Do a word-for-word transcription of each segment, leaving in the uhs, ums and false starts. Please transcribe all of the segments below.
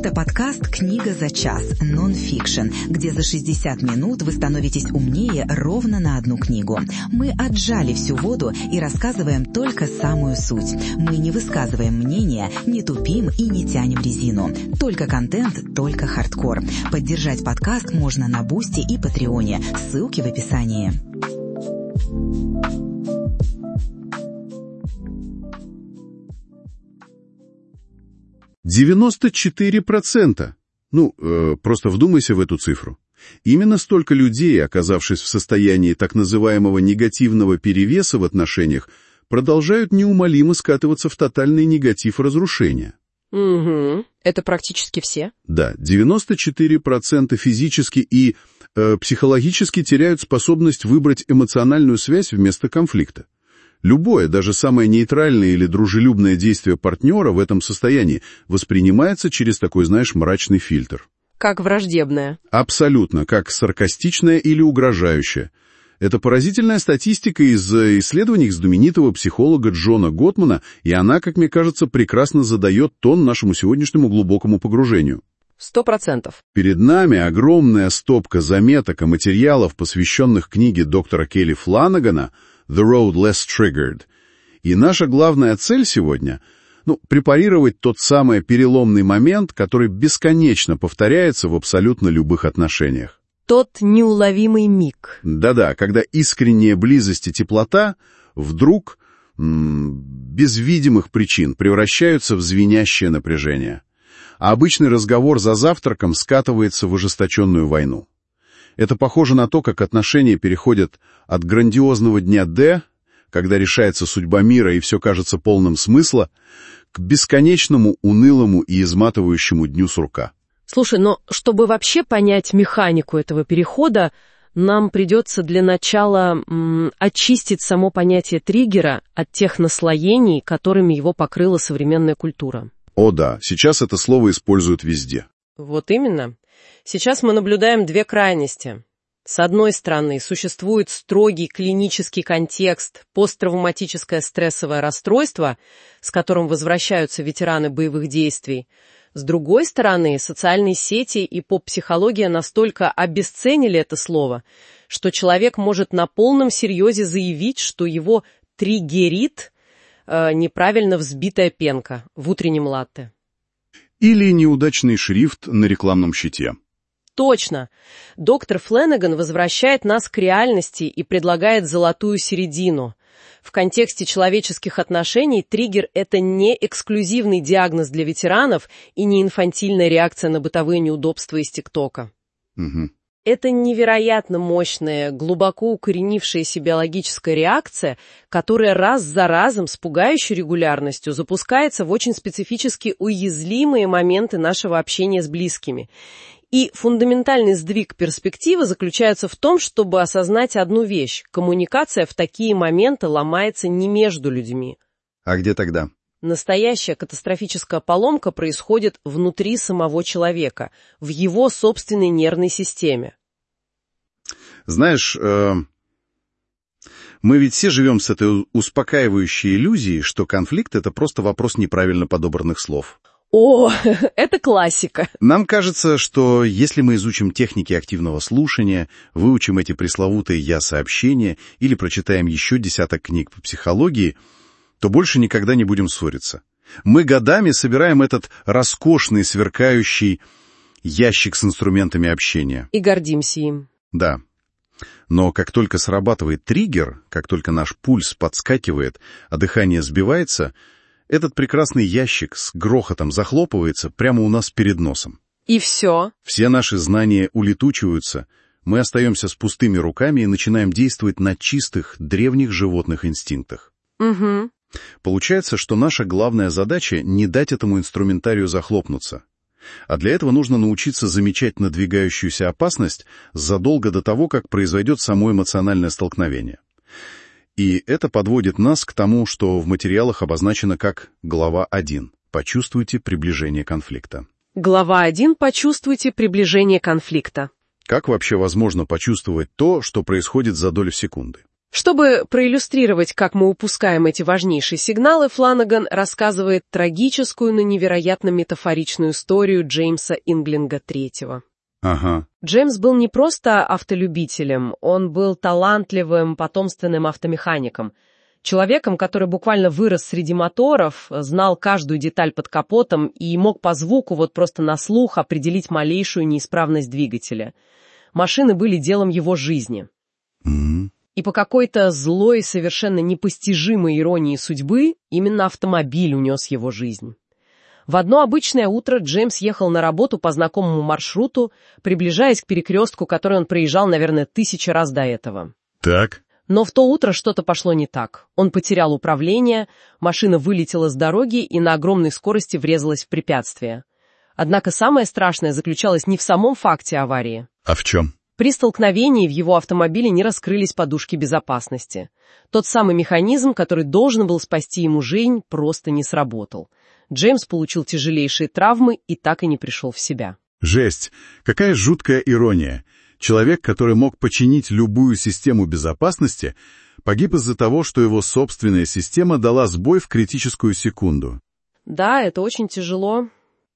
Это подкаст «Книга за час» нон-фикшн, где за шестьдесят минут вы становитесь умнее ровно на одну книгу. Мы отжали всю воду и рассказываем только самую суть. Мы не высказываем мнения, не тупим и не тянем резину. Только контент, только хардкор. Поддержать подкаст можно на Бусти и Патреоне. Ссылки в описании. девяносто четыре процента. Ну, э, просто вдумайся в эту цифру. Именно столько людей, оказавшись в состоянии так называемого негативного перевеса в отношениях, продолжают неумолимо скатываться в тотальный негатив и разрушение. Угу. Это практически все? Да, девяносто четыре процента физически и э, психологически теряют способность выбрать эмоциональную связь вместо конфликта. Любое, даже самое нейтральное или дружелюбное действие партнера в этом состоянии воспринимается через такой, знаешь, мрачный фильтр. Как враждебное. Абсолютно, как саркастичное или угрожающее. Это поразительная статистика из исследований знаменитого психолога Джона Готмана, и она, как мне кажется, прекрасно задает тон нашему сегодняшнему глубокому погружению. Сто процентов. Перед нами огромная стопка заметок и материалов, посвященных книге доктора Келли Фланагана «The Road Less Triggered». И наша главная цель сегодня — ну, препарировать тот самый переломный момент, который бесконечно повторяется в абсолютно любых отношениях. Тот неуловимый миг. Да-да, когда искренняя близость и теплота вдруг, м- без видимых причин, превращаются в звенящее напряжение. А обычный разговор за завтраком скатывается в ожесточенную войну. Это похоже на то, как отношения переходят от грандиозного дня Д, когда решается судьба мира и все кажется полным смысла, к бесконечному, унылому и изматывающему дню сурка. Слушай, но чтобы вообще понять механику этого перехода, нам придется для начала м, очистить само понятие триггера от тех наслоений, которыми его покрыла современная культура. О да, сейчас это слово используют везде. Вот именно. Сейчас мы наблюдаем две крайности. С одной стороны, существует строгий клинический контекст, посттравматическое стрессовое расстройство, с которым возвращаются ветераны боевых действий. С другой стороны, социальные сети и поп-психология настолько обесценили это слово, что человек может на полном серьезе заявить, что его триггерит э, неправильно взбитая пенка в утреннем латте. Или неудачный шрифт на рекламном щите. Точно. Доктор Фланаган возвращает нас к реальности и предлагает золотую середину. В контексте человеческих отношений триггер – это не эксклюзивный диагноз для ветеранов и не инфантильная реакция на бытовые неудобства из ТикТока. Угу. Это невероятно мощная, глубоко укоренившаяся биологическая реакция, которая раз за разом с пугающей регулярностью запускается в очень специфически уязвимые моменты нашего общения с близкими. И фундаментальный сдвиг перспективы заключается в том, чтобы осознать одну вещь. Коммуникация в такие моменты ломается не между людьми. А где тогда? Настоящая катастрофическая поломка происходит внутри самого человека, в его собственной нервной системе. Знаешь, э, мы ведь все живем с этой успокаивающей иллюзией, что конфликт — это просто вопрос неправильно подобранных слов. О, это классика. Нам кажется, что если мы изучим техники активного слушания, выучим эти пресловутые «я-сообщения» или прочитаем еще десяток книг по психологии, то больше никогда не будем ссориться. Мы годами собираем этот роскошный, сверкающий ящик с инструментами общения. И гордимся им. Да. Но как только срабатывает триггер, как только наш пульс подскакивает, а дыхание сбивается, этот прекрасный ящик с грохотом захлопывается прямо у нас перед носом. И все. Все наши знания улетучиваются, мы остаемся с пустыми руками и начинаем действовать на чистых, древних животных инстинктах. Угу. Получается, что наша главная задача — не дать этому инструментарию захлопнуться. А для этого нужно научиться замечать надвигающуюся опасность задолго до того, как произойдет само эмоциональное столкновение. И это подводит нас к тому, что в материалах обозначено как глава один. Почувствуйте приближение конфликта. Глава один. Почувствуйте приближение конфликта. Как вообще возможно почувствовать то, что происходит за долю секунды? Чтобы проиллюстрировать, как мы упускаем эти важнейшие сигналы, Фланаган рассказывает трагическую, но невероятно метафоричную историю Джеймса Инглинга третьего. Ага. Джеймс был не просто автолюбителем, он был талантливым, потомственным автомехаником. Человеком, который буквально вырос среди моторов, знал каждую деталь под капотом и мог по звуку, вот просто на слух, определить малейшую неисправность двигателя. Машины были делом его жизни. Mm-hmm. И по какой-то злой, совершенно непостижимой иронии судьбы, именно автомобиль унес его жизнь. В одно обычное утро Джеймс ехал на работу по знакомому маршруту, приближаясь к перекрестку, который он проезжал, наверное, тысячи раз до этого. Так. Но в то утро что-то пошло не так. Он потерял управление, машина вылетела с дороги и на огромной скорости врезалась в препятствие. Однако самое страшное заключалось не в самом факте аварии. А в чем? При столкновении в его автомобиле не раскрылись подушки безопасности. Тот самый механизм, который должен был спасти ему жизнь, просто не сработал. Джеймс получил тяжелейшие травмы и так и не пришел в себя. Жесть! Какая жуткая ирония! Человек, который мог починить любую систему безопасности, погиб из-за того, что его собственная система дала сбой в критическую секунду. Да, это очень тяжело.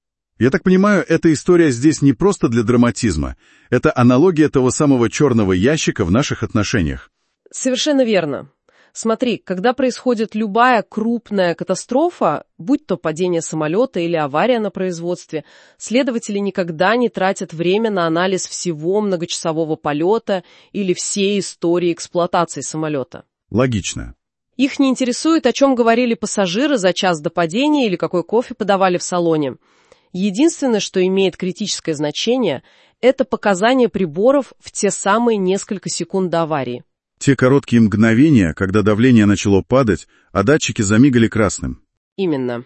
Я так понимаю, эта история здесь не просто для драматизма. Это аналогия того самого черного ящика в наших отношениях. Совершенно верно. Смотри, когда происходит любая крупная катастрофа, будь то падение самолета или авария на производстве, следователи никогда не тратят время на анализ всего многочасового полета или всей истории эксплуатации самолета. Логично. Их не интересует, о чем говорили пассажиры за час до падения или какой кофе подавали в салоне. Единственное, что имеет критическое значение, это показания приборов в те самые несколько секунд до аварии. Те короткие мгновения, когда давление начало падать, а датчики замигали красным. Именно.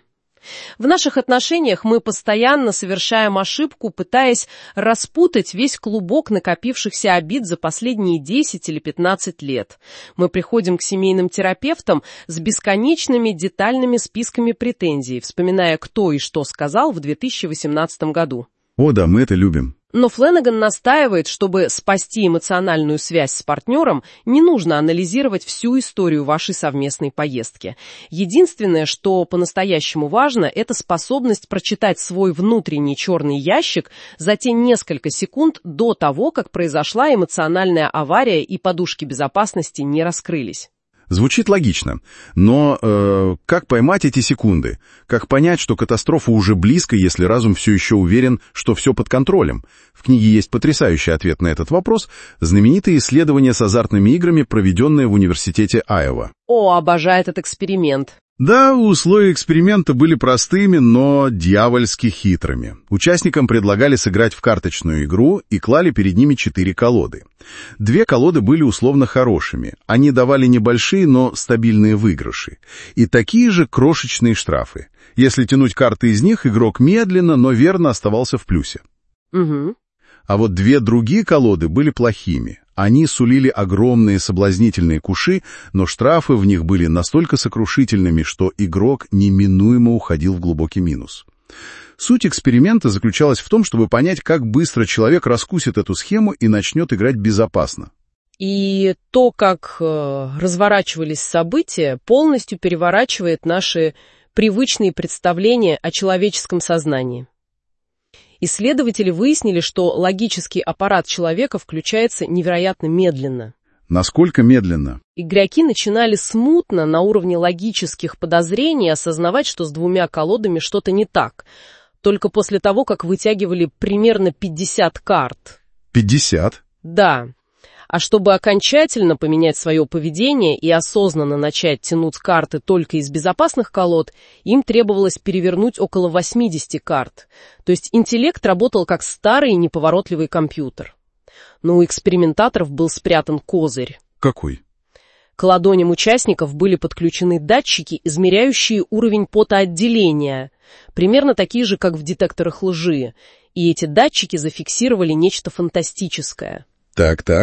В наших отношениях мы постоянно совершаем ошибку, пытаясь распутать весь клубок накопившихся обид за последние десять или пятнадцать лет. Мы приходим к семейным терапевтам с бесконечными детальными списками претензий, вспоминая, кто и что сказал в две тысячи восемнадцатом году. О да, мы это любим. Но Фланаган настаивает, чтобы спасти эмоциональную связь с партнером, не нужно анализировать всю историю вашей совместной поездки. Единственное, что по-настоящему важно, это способность прочитать свой внутренний черный ящик за те несколько секунд до того, как произошла эмоциональная авария и подушки безопасности не раскрылись. Звучит логично, но э, как поймать эти секунды? Как понять, что катастрофа уже близко, если разум все еще уверен, что все под контролем? В книге есть потрясающий ответ на этот вопрос, знаменитые исследования с азартными играми, проведенные в университете Айова. О, обожаю этот эксперимент. Да, условия эксперимента были простыми, но дьявольски хитрыми. Участникам предлагали сыграть в карточную игру и клали перед ними четыре колоды. Две колоды были условно хорошими. Они давали небольшие, но стабильные выигрыши. И такие же крошечные штрафы. Если тянуть карты из них, игрок медленно, но верно оставался в плюсе. Угу. А вот две другие колоды были плохими. Они сулили огромные соблазнительные куши, но штрафы в них были настолько сокрушительными, что игрок неминуемо уходил в глубокий минус. Суть эксперимента заключалась в том, чтобы понять, как быстро человек раскусит эту схему и начнет играть безопасно. И то, как э, разворачивались события, полностью переворачивает наши привычные представления о человеческом сознании. Исследователи выяснили, что логический аппарат человека включается невероятно медленно. Насколько медленно? Игроки начинали смутно, на уровне логических подозрений, осознавать, что с двумя колодами что-то не так. Только после того, как вытягивали примерно пятьдесят карт. пятьдесят? Да. А чтобы окончательно поменять свое поведение и осознанно начать тянуть карты только из безопасных колод, им требовалось перевернуть около восьмидесяти карт. То есть интеллект работал как старый неповоротливый компьютер. Но у экспериментаторов был спрятан козырь. Какой? К ладоням участников были подключены датчики, измеряющие уровень потоотделения, примерно такие же, как в детекторах лжи. И эти датчики зафиксировали нечто фантастическое. Так-так.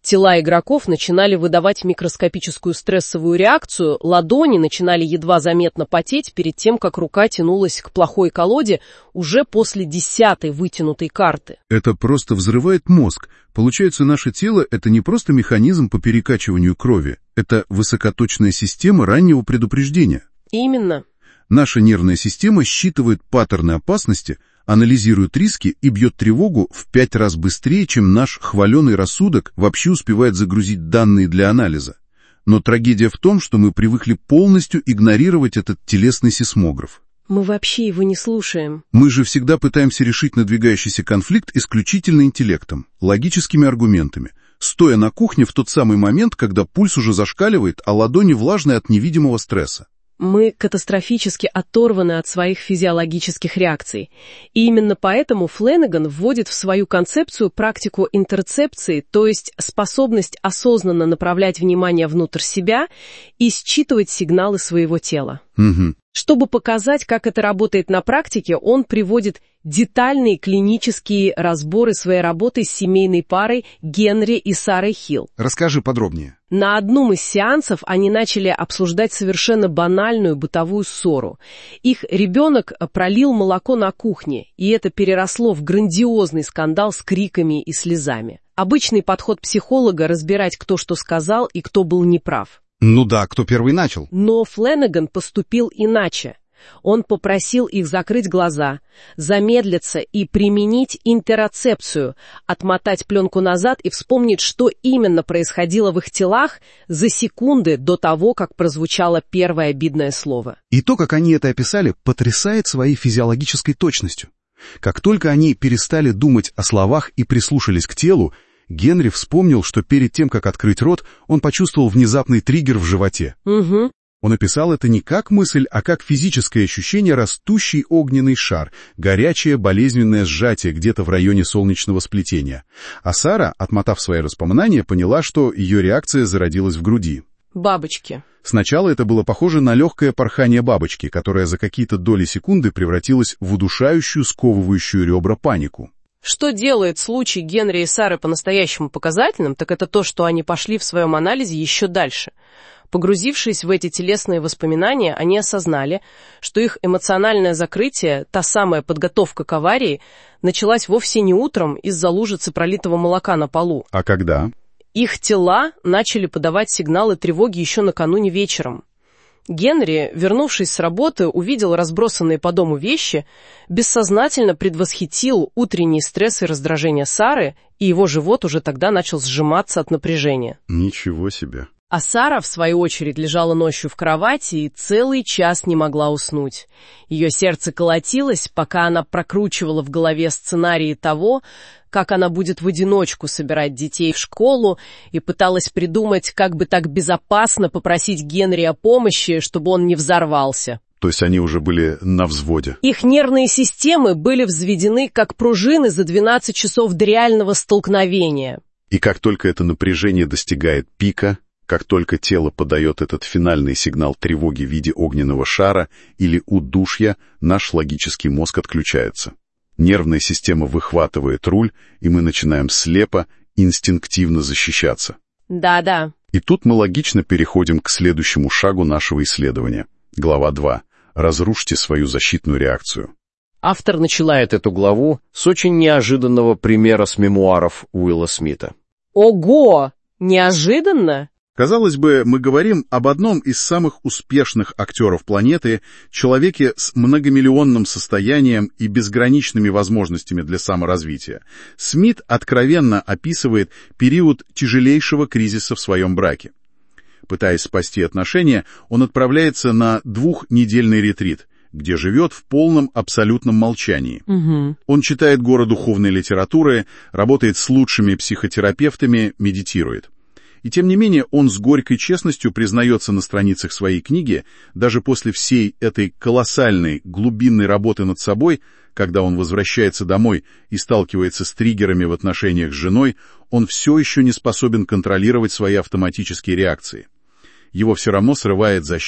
Тела игроков начинали выдавать микроскопическую стрессовую реакцию, ладони начинали едва заметно потеть перед тем, как рука тянулась к плохой колоде уже после десятой вытянутой карты. Это просто взрывает мозг. Получается, наше тело — это не просто механизм по перекачиванию крови, это высокоточная система раннего предупреждения. Именно. Наша нервная система считывает паттерны опасности, анализирует риски и бьет тревогу в пять раз быстрее, чем наш хваленый рассудок вообще успевает загрузить данные для анализа. Но трагедия в том, что мы привыкли полностью игнорировать этот телесный сейсмограф. Мы вообще его не слушаем. Мы же всегда пытаемся решить надвигающийся конфликт исключительно интеллектом, логическими аргументами, стоя на кухне в тот самый момент, когда пульс уже зашкаливает, а ладони влажные от невидимого стресса. Мы катастрофически оторваны от своих физиологических реакций. И именно поэтому Флэнаган вводит в свою концепцию практику интерцепции, то есть способность осознанно направлять внимание внутрь себя и считывать сигналы своего тела. Угу. Чтобы показать, как это работает на практике, он приводит детальные клинические разборы своей работы с семейной парой Генри и Сарой Хилл. Расскажи подробнее. На одном из сеансов они начали обсуждать совершенно банальную бытовую ссору. Их ребенок пролил молоко на кухне, и это переросло в грандиозный скандал с криками и слезами. Обычный подход психолога — разбирать, кто что сказал и кто был неправ. Ну да, кто первый начал. Но Флэнаган поступил иначе. Он попросил их закрыть глаза, замедлиться и применить интерцепцию, отмотать пленку назад и вспомнить, что именно происходило в их телах за секунды до того, как прозвучало первое обидное слово. И то, как они это описали, потрясает своей физиологической точностью. Как только они перестали думать о словах и прислушались к телу, Генри вспомнил, что перед тем, как открыть рот, он почувствовал внезапный триггер в животе. Угу. Он описал это не как мысль, а как физическое ощущение растущий огненный шар, горячее болезненное сжатие где-то в районе солнечного сплетения. А Сара, отмотав свои воспоминания, поняла, что ее реакция зародилась в груди. Бабочки. Сначала это было похоже на легкое порхание бабочки, которая за какие-то доли секунды превратилась в удушающую, сковывающую ребра панику. Что делает случай Генри и Сары по-настоящему показательным, так это то, что они пошли в своем анализе еще дальше. Погрузившись в эти телесные воспоминания, они осознали, что их эмоциональное закрытие, та самая подготовка к аварии, началась вовсе не утром из-за лужицы пролитого молока на полу. А когда? Их тела начали подавать сигналы тревоги еще накануне вечером. Генри, вернувшись с работы, увидел разбросанные по дому вещи, бессознательно предвосхитил утренний стресс и раздражение Сары, и его живот уже тогда начал сжиматься от напряжения. Ничего себе. А Сара, в свою очередь, лежала ночью в кровати и целый час не могла уснуть. Ее сердце колотилось, пока она прокручивала в голове сценарии того, как она будет в одиночку собирать детей в школу, и пыталась придумать, как бы так безопасно попросить Генри о помощи, чтобы он не взорвался. То есть они уже были на взводе. Их нервные системы были взведены как пружины за двенадцать часов до реального столкновения. И как только это напряжение достигает пика, как только тело подает этот финальный сигнал тревоги в виде огненного шара или удушья, наш логический мозг отключается. Нервная система выхватывает руль, и мы начинаем слепо, инстинктивно защищаться. Да-да. И тут мы логично переходим к следующему шагу нашего исследования. Глава два. Разрушьте свою защитную реакцию. Автор начинает эту главу с очень неожиданного примера с мемуаров Уилла Смита. Ого! Неожиданно? Казалось бы, мы говорим об одном из самых успешных актеров планеты, человеке с многомиллионным состоянием и безграничными возможностями для саморазвития. Смит откровенно описывает период тяжелейшего кризиса в своем браке. Пытаясь спасти отношения, он отправляется на двухнедельный ретрит, где живет в полном абсолютном молчании. Угу. Он читает горы духовной литературы, работает с лучшими психотерапевтами, медитирует. И тем не менее он с горькой честностью признается на страницах своей книги, даже после всей этой колоссальной глубинной работы над собой, когда он возвращается домой и сталкивается с триггерами в отношениях с женой, он все еще не способен контролировать свои автоматические реакции. Его все равно срывает защиту.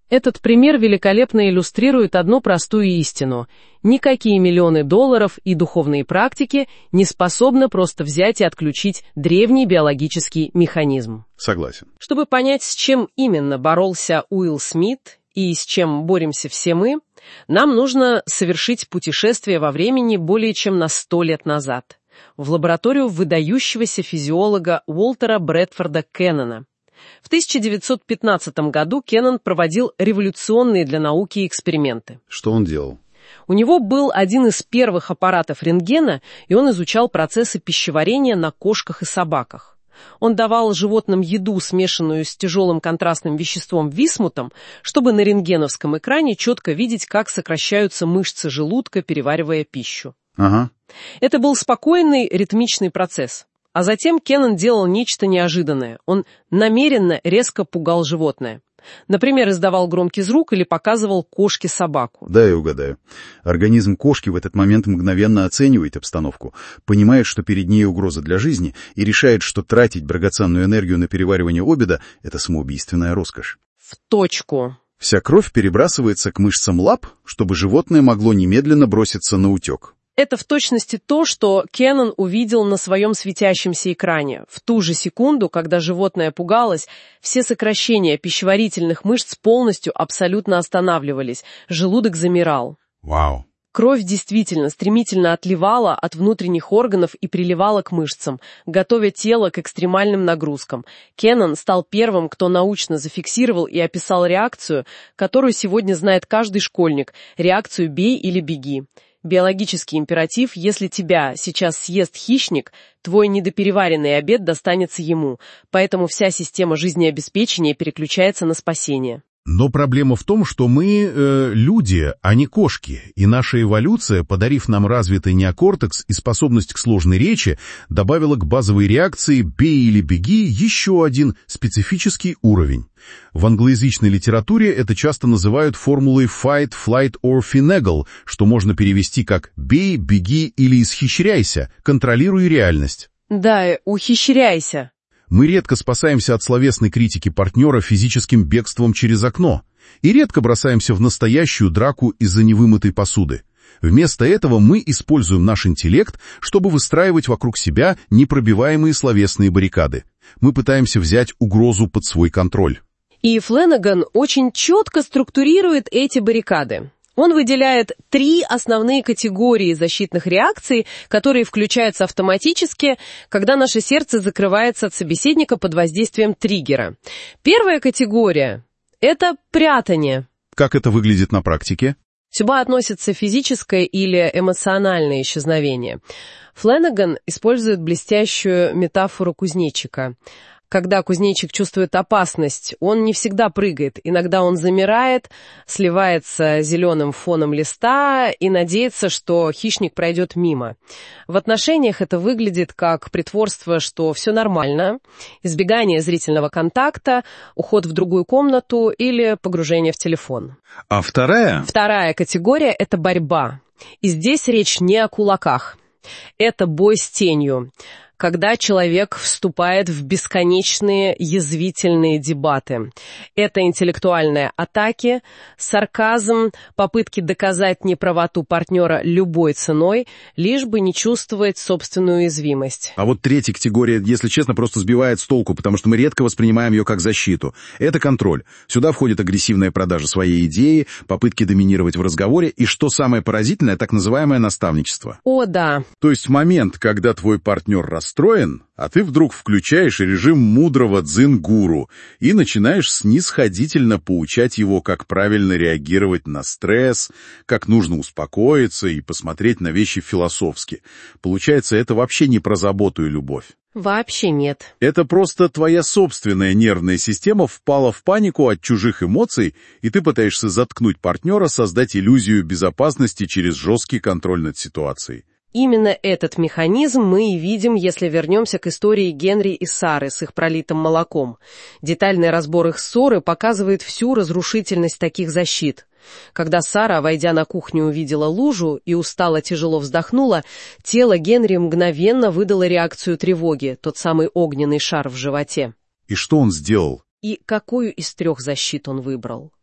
Этот пример великолепно иллюстрирует одну простую истину. Никакие миллионы долларов и духовные практики не способны просто взять и отключить древний биологический механизм. Согласен. Чтобы понять, с чем именно боролся Уилл Смит и с чем боремся все мы, нам нужно совершить путешествие во времени более чем на сто лет назад, в лабораторию выдающегося физиолога Уолтера Брэдфорда Кеннона. В тысяча девятьсот пятнадцатом году Кеннон проводил революционные для науки эксперименты. Что он делал? У него был один из первых аппаратов рентгена, и он изучал процессы пищеварения на кошках и собаках. Он давал животным еду, смешанную с тяжелым контрастным веществом висмутом, чтобы на рентгеновском экране четко видеть, как сокращаются мышцы желудка, переваривая пищу. Ага. Это был спокойный, ритмичный процесс. А затем Кеннон делал нечто неожиданное. Он намеренно резко пугал животное. Например, издавал громкий звук или показывал кошке собаку. Да, я угадаю. Организм кошки в этот момент мгновенно оценивает обстановку, понимает, что перед ней угроза для жизни, и решает, что тратить драгоценную энергию на переваривание обеда – это самоубийственная роскошь. В точку. Вся кровь перебрасывается к мышцам лап, чтобы животное могло немедленно броситься на утек. Это в точности то, что Кеннон увидел на своем светящемся экране. В ту же секунду, когда животное пугалось, все сокращения пищеварительных мышц полностью абсолютно останавливались, желудок замирал. Вау! Кровь действительно стремительно отливала от внутренних органов и приливала к мышцам, готовя тело к экстремальным нагрузкам. Кеннон стал первым, кто научно зафиксировал и описал реакцию, которую сегодня знает каждый школьник – реакцию «бей или беги». Биологический императив: если тебя сейчас съест хищник, твой недопереваренный обед достанется ему, поэтому вся система жизнеобеспечения переключается на спасение. Но проблема в том, что мы э, люди, а не кошки, и наша эволюция, подарив нам развитый неокортекс и способность к сложной речи, добавила к базовой реакции «бей или беги» еще один специфический уровень. В англоязычной литературе это часто называют формулой «fight, flight or finagle», что можно перевести как «бей, беги или исхищряйся, контролируй реальность». Да, ухищряйся. Мы редко спасаемся от словесной критики партнера физическим бегством через окно и редко бросаемся в настоящую драку из-за невымытой посуды. Вместо этого мы используем наш интеллект, чтобы выстраивать вокруг себя непробиваемые словесные баррикады. Мы пытаемся взять угрозу под свой контроль. И Фленаган очень четко структурирует эти баррикады. Он выделяет три основные категории защитных реакций, которые включаются автоматически, когда наше сердце закрывается от собеседника под воздействием триггера. Первая категория – это прятание. Как это выглядит на практике? Сюда относится физическое или эмоциональное исчезновение. Фленаган использует блестящую метафору кузнечика. Когда кузнечик чувствует опасность, он не всегда прыгает. Иногда он замирает, сливается зеленым фоном листа и надеется, что хищник пройдет мимо. В отношениях это выглядит как притворство, что все нормально, избегание зрительного контакта, уход в другую комнату или погружение в телефон. А вторая? Вторая категория – это борьба. И здесь речь не о кулаках. Это бой с тенью, когда человек вступает в бесконечные язвительные дебаты. Это интеллектуальные атаки, сарказм, попытки доказать неправоту партнера любой ценой, лишь бы не чувствовать собственную уязвимость. А вот третья категория, если честно, просто сбивает с толку, потому что мы редко воспринимаем ее как защиту. Это контроль. Сюда входит агрессивная продажа своей идеи, попытки доминировать в разговоре и, что самое поразительное, так называемое наставничество. О, да. То есть в момент, когда твой партнер расстроен, а ты вдруг включаешь режим мудрого дзен-гуру и начинаешь снисходительно поучать его, как правильно реагировать на стресс, как нужно успокоиться и посмотреть на вещи философски. Получается, это вообще не про заботу и любовь. Вообще нет. Это просто твоя собственная нервная система впала в панику от чужих эмоций, и ты пытаешься заткнуть партнера, создать иллюзию безопасности через жесткий контроль над ситуацией. Именно этот механизм мы и видим, если вернемся к истории Генри и Сары с их пролитым молоком. Детальный разбор их ссоры показывает всю разрушительность таких защит. Когда Сара, войдя на кухню, увидела лужу и устало тяжело вздохнула, тело Генри мгновенно выдало реакцию тревоги, тот самый огненный шар в животе. И что он сделал? И какую из трех защит он выбрал?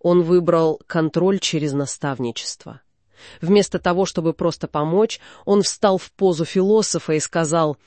Он выбрал контроль через наставничество. Вместо того, чтобы просто помочь, он встал в позу философа и сказал: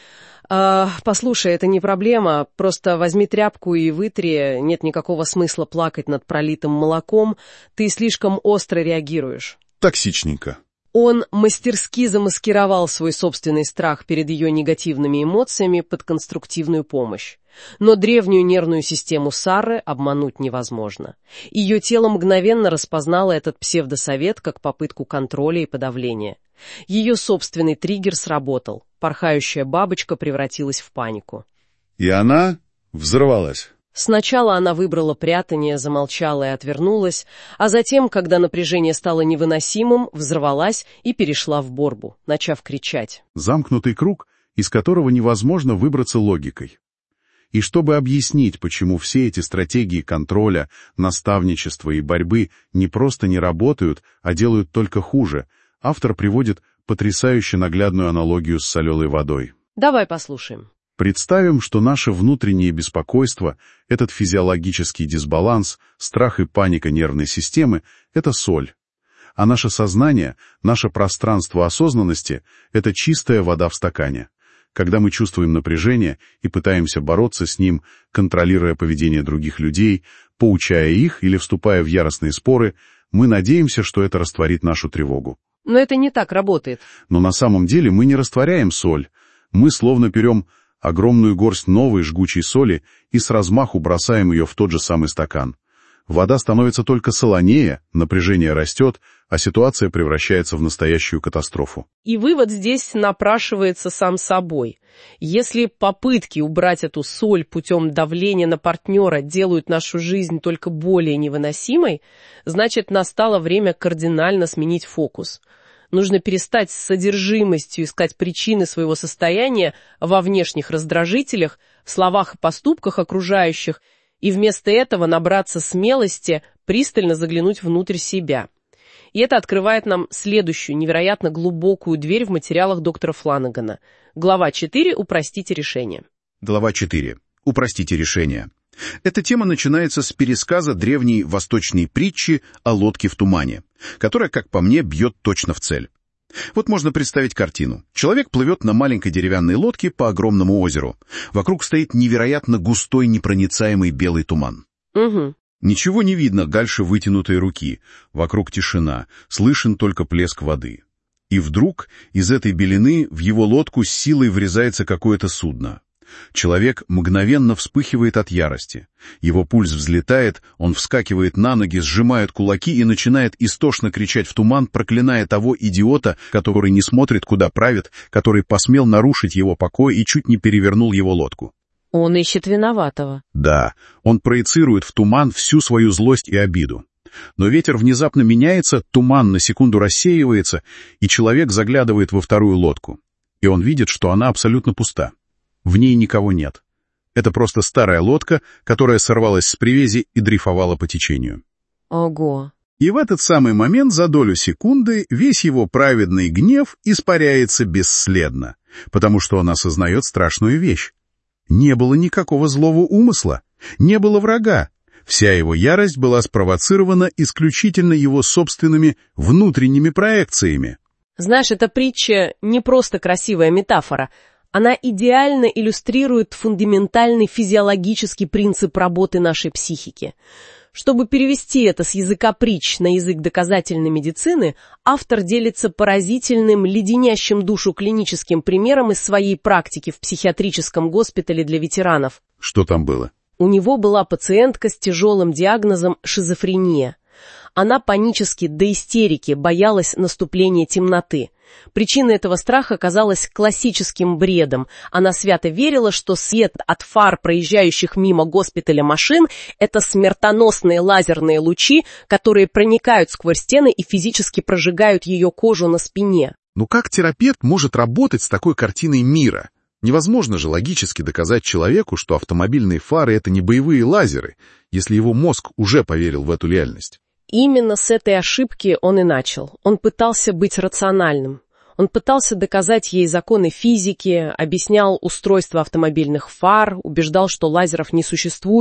«А, «Послушай, это не проблема, просто возьми тряпку и вытри, нет никакого смысла плакать над пролитым молоком, ты слишком остро реагируешь». Токсичненько. Он мастерски замаскировал свой собственный страх перед ее негативными эмоциями под конструктивную помощь. Но древнюю нервную систему Сары обмануть невозможно. Ее тело мгновенно распознало этот псевдосовет как попытку контроля и подавления. Ее собственный триггер сработал. Порхающая бабочка превратилась в панику. И она взорвалась. Сначала она выбрала прятание, замолчала и отвернулась, а затем, когда напряжение стало невыносимым, взорвалась и перешла в борьбу, начав кричать. Замкнутый круг, из которого невозможно выбраться логикой. И чтобы объяснить, почему все эти стратегии контроля, наставничества и борьбы не просто не работают, а делают только хуже, автор приводит потрясающе наглядную аналогию с соленой водой. Давай послушаем. Представим, что наше внутреннее беспокойство, этот физиологический дисбаланс, страх и паника нервной системы — это соль. А наше сознание, наше пространство осознанности — это чистая вода в стакане. Когда мы чувствуем напряжение и пытаемся бороться с ним, контролируя поведение других людей, поучая их или вступая в яростные споры, мы надеемся, что это растворит нашу тревогу. Но это не так работает. Но на самом деле мы не растворяем соль. Мы словно берем огромную горсть новой жгучей соли и с размаху бросаем ее в тот же самый стакан. Вода становится только солонее, напряжение растет, а ситуация превращается в настоящую катастрофу. И вывод здесь напрашивается сам собой. Если попытки убрать эту соль путем давления на партнера делают нашу жизнь только более невыносимой, значит, настало время кардинально сменить фокус. Нужно перестать с содержимостью искать причины своего состояния во внешних раздражителях, в словах и поступках окружающих, и вместо этого набраться смелости пристально заглянуть внутрь себя. И это открывает нам следующую невероятно глубокую дверь в материалах доктора Фланагана. Глава четыре «Упростите решение». Глава четыре. Упростите решение. Эта тема начинается с пересказа древней восточной притчи о лодке в тумане, которая, как по мне, бьет точно в цель. Вот можно представить картину. Человек плывет на маленькой деревянной лодке по огромному озеру. Вокруг стоит невероятно густой, непроницаемый белый туман. Угу. Ничего не видно дальше вытянутой руки. Вокруг тишина, слышен только плеск воды. И вдруг из этой белены в его лодку с силой врезается какое-то судно. Человек мгновенно вспыхивает от ярости. Его пульс взлетает, он вскакивает на ноги, сжимает кулаки и начинает истошно кричать в туман, проклиная того идиота, который не смотрит, куда правит, который посмел нарушить его покой и чуть не перевернул его лодку. Он ищет виноватого. Да, он проецирует в туман всю свою злость и обиду. Но ветер внезапно меняется, туман на секунду рассеивается, и человек заглядывает во вторую лодку. И он видит, что она абсолютно пуста. В ней никого нет. Это просто старая лодка, которая сорвалась с привязи и дрейфовала по течению. Ого. И в этот самый момент за долю секунды весь его праведный гнев испаряется бесследно, потому что он осознает страшную вещь. Не было никакого злого умысла, не было врага. Вся его ярость была спровоцирована исключительно его собственными внутренними проекциями. Знаешь, эта притча не просто красивая метафора. Она идеально иллюстрирует фундаментальный физиологический принцип работы нашей психики. Чтобы перевести это с языка притч на язык доказательной медицины, автор делится поразительным, леденящим душу клиническим примером из своей практики в психиатрическом госпитале для ветеранов. Что там было? У него была пациентка с тяжелым диагнозом шизофрения. Она панически до истерики боялась наступления темноты. Причиной этого страха оказалась классическим бредом. Она свято верила, что свет от фар проезжающих мимо госпиталя машин – это смертоносные лазерные лучи, которые проникают сквозь стены и физически прожигают ее кожу на спине. Ну как терапевт может работать с такой картиной мира? Невозможно же логически доказать человеку, что автомобильные фары – это не боевые лазеры, если его мозг уже поверил в эту реальность. Именно с этой ошибки он и начал. Он пытался быть рациональным. Он пытался доказать ей законы физики, объяснял устройство автомобильных фар, убеждал, что лазеров не существует.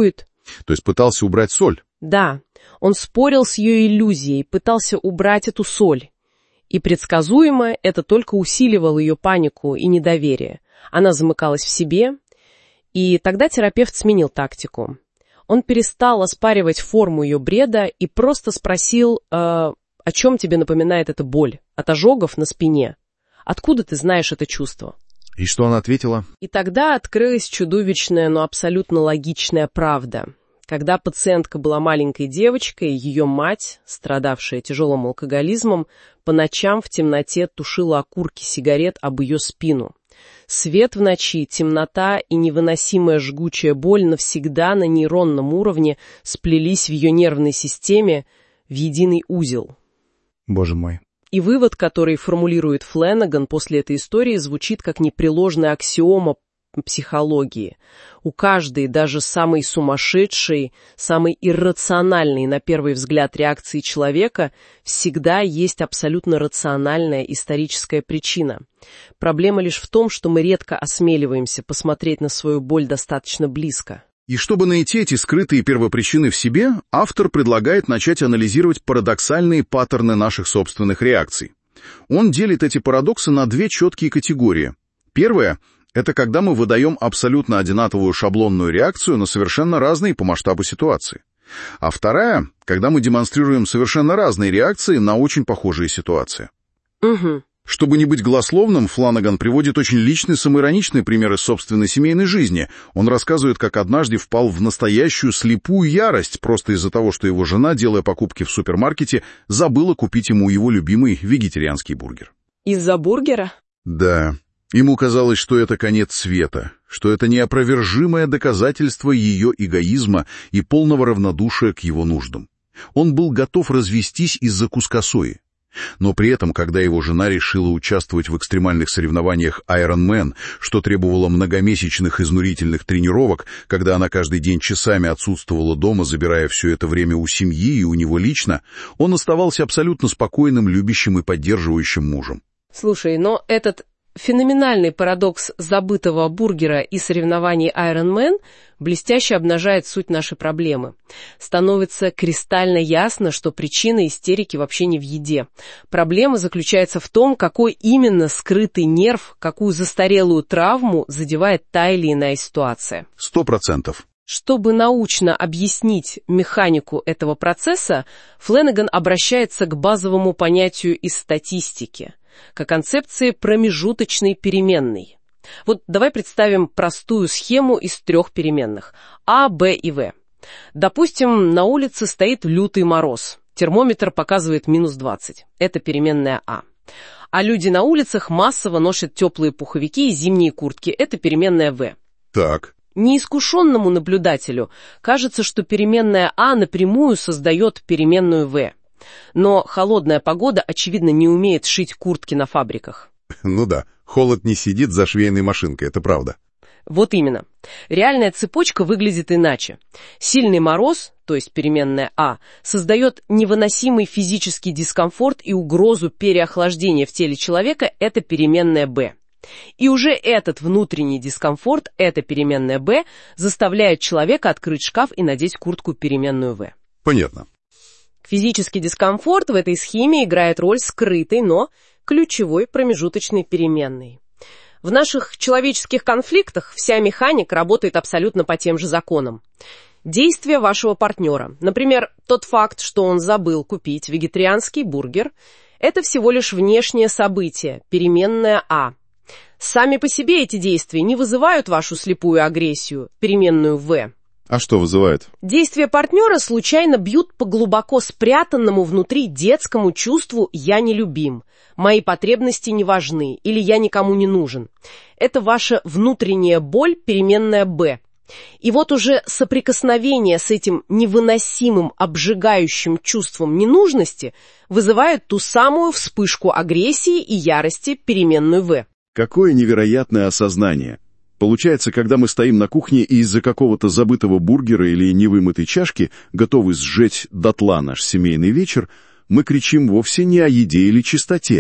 То есть пытался убрать соль? Да, он спорил с ее иллюзией, пытался убрать эту соль. И предсказуемо это только усиливало ее панику и недоверие. Она замыкалась в себе, и тогда терапевт сменил тактику. Он перестал оспаривать форму ее бреда и просто спросил, э, о чем тебе напоминает эта боль? От ожогов на спине. Откуда ты знаешь это чувство? И что она ответила? И тогда открылась чудовищная, но абсолютно логичная правда. Когда пациентка была маленькой девочкой, ее мать, страдавшая тяжелым алкоголизмом, по ночам в темноте тушила окурки сигарет об ее спину. Свет в ночи, темнота и невыносимая жгучая боль навсегда на нейронном уровне сплелись в ее нервной системе в единый узел. Боже мой. И вывод, который формулирует Фленаган после этой истории, звучит как непреложная аксиома психологии. У каждой, даже самой сумасшедшей, самой иррациональной на первый взгляд реакции человека всегда есть абсолютно рациональная историческая причина. Проблема лишь в том, что мы редко осмеливаемся посмотреть на свою боль достаточно близко. И чтобы найти эти скрытые первопричины в себе, автор предлагает начать анализировать парадоксальные паттерны наших собственных реакций. Он делит эти парадоксы на две четкие категории. Первая — это когда мы выдаем абсолютно одинаковую шаблонную реакцию на совершенно разные по масштабу ситуации. А вторая — когда мы демонстрируем совершенно разные реакции на очень похожие ситуации. Угу. Чтобы не быть голословным, Фланаган приводит очень личный, самоироничный пример из собственной семейной жизни. Он рассказывает, как однажды впал в настоящую слепую ярость просто из-за того, что его жена, делая покупки в супермаркете, забыла купить ему его любимый вегетарианский бургер. Из-за бургера? Да. Ему казалось, что это конец света, что это неопровержимое доказательство ее эгоизма и полного равнодушия к его нуждам. Он был готов развестись из-за куска сои. Но при этом, когда его жена решила участвовать в экстремальных соревнованиях Ironman, что требовало многомесячных изнурительных тренировок, когда она каждый день часами отсутствовала дома, забирая все это время у семьи и у него лично, он оставался абсолютно спокойным, любящим и поддерживающим мужем. Слушай, но этот феноменальный парадокс забытого бургера и соревнований Ironman блестяще обнажает суть нашей проблемы. Становится кристально ясно, что причина истерики вообще не в еде. Проблема заключается в том, какой именно скрытый нерв, какую застарелую травму задевает та или иная ситуация. Сто процентов. Чтобы научно объяснить механику этого процесса, Фленаган обращается к базовому понятию из статистики, к концепции промежуточной переменной. Вот давай представим простую схему из трех переменных – А, Б и В. Допустим, на улице стоит лютый мороз. Термометр показывает минус двадцать. Это переменная А. А люди на улицах массово носят теплые пуховики и зимние куртки. Это переменная В. Так. Неискушенному наблюдателю кажется, что переменная А напрямую создает переменную В. Но холодная погода, очевидно, не умеет шить куртки на фабриках. Ну да, холод не сидит за швейной машинкой, это правда. Вот именно. Реальная цепочка выглядит иначе. Сильный мороз, то есть переменная А, создает невыносимый физический дискомфорт и угрозу переохлаждения в теле человека, это переменная Б. И уже этот внутренний дискомфорт, это переменная Б, заставляет человека открыть шкаф и надеть куртку переменную В. Понятно. Физический дискомфорт в этой схеме играет роль скрытой, но ключевой промежуточной переменной. В наших человеческих конфликтах вся механика работает абсолютно по тем же законам. Действия вашего партнера, например, тот факт, что он забыл купить вегетарианский бургер, это всего лишь внешнее событие, переменная А. Сами по себе эти действия не вызывают вашу слепую агрессию, переменную В. А что вызывает? Действия партнера случайно бьют по глубоко спрятанному внутри детскому чувству «я не любим», «мои потребности не важны» или «я никому не нужен». Это ваша внутренняя боль, переменная «Б». И вот уже соприкосновение с этим невыносимым, обжигающим чувством ненужности вызывает ту самую вспышку агрессии и ярости, переменную «В». Какое невероятное осознание! Получается, когда мы стоим на кухне и из-за какого-то забытого бургера или невымытой чашки готовы сжечь дотла наш семейный вечер, мы кричим вовсе не о еде или чистоте,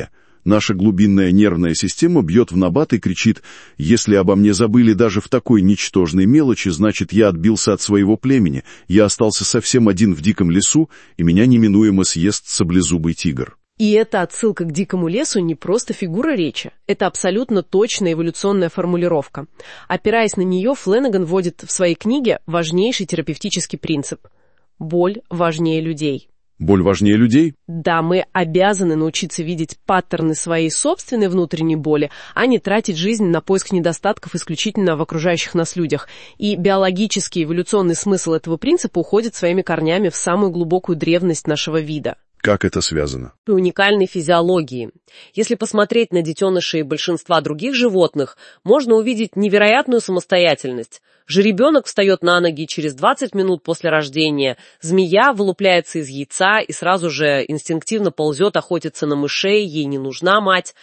Наша глубинная нервная система бьет в набат и кричит: «Если обо мне забыли даже в такой ничтожной мелочи, значит, я отбился от своего племени, я остался совсем один в диком лесу, и меня неминуемо съест саблезубый тигр». И эта отсылка к дикому лесу не просто фигура речи. Это абсолютно точная эволюционная формулировка. Опираясь на нее, Фленнеган вводит в своей книге важнейший терапевтический принцип. Боль важнее людей. Боль важнее людей? Да, мы обязаны научиться видеть паттерны своей собственной внутренней боли, а не тратить жизнь на поиск недостатков исключительно в окружающих нас людях. И биологический эволюционный смысл этого принципа уходит своими корнями в самую глубокую древность нашего вида. Как это связано? Уникальной физиологии. Если посмотреть на детенышей большинства других животных, можно увидеть невероятную самостоятельность. Жеребенок встает на ноги через двадцать минут после рождения, змея вылупляется из яйца и сразу же инстинктивно ползет охотиться на мышей, ей не нужна мать.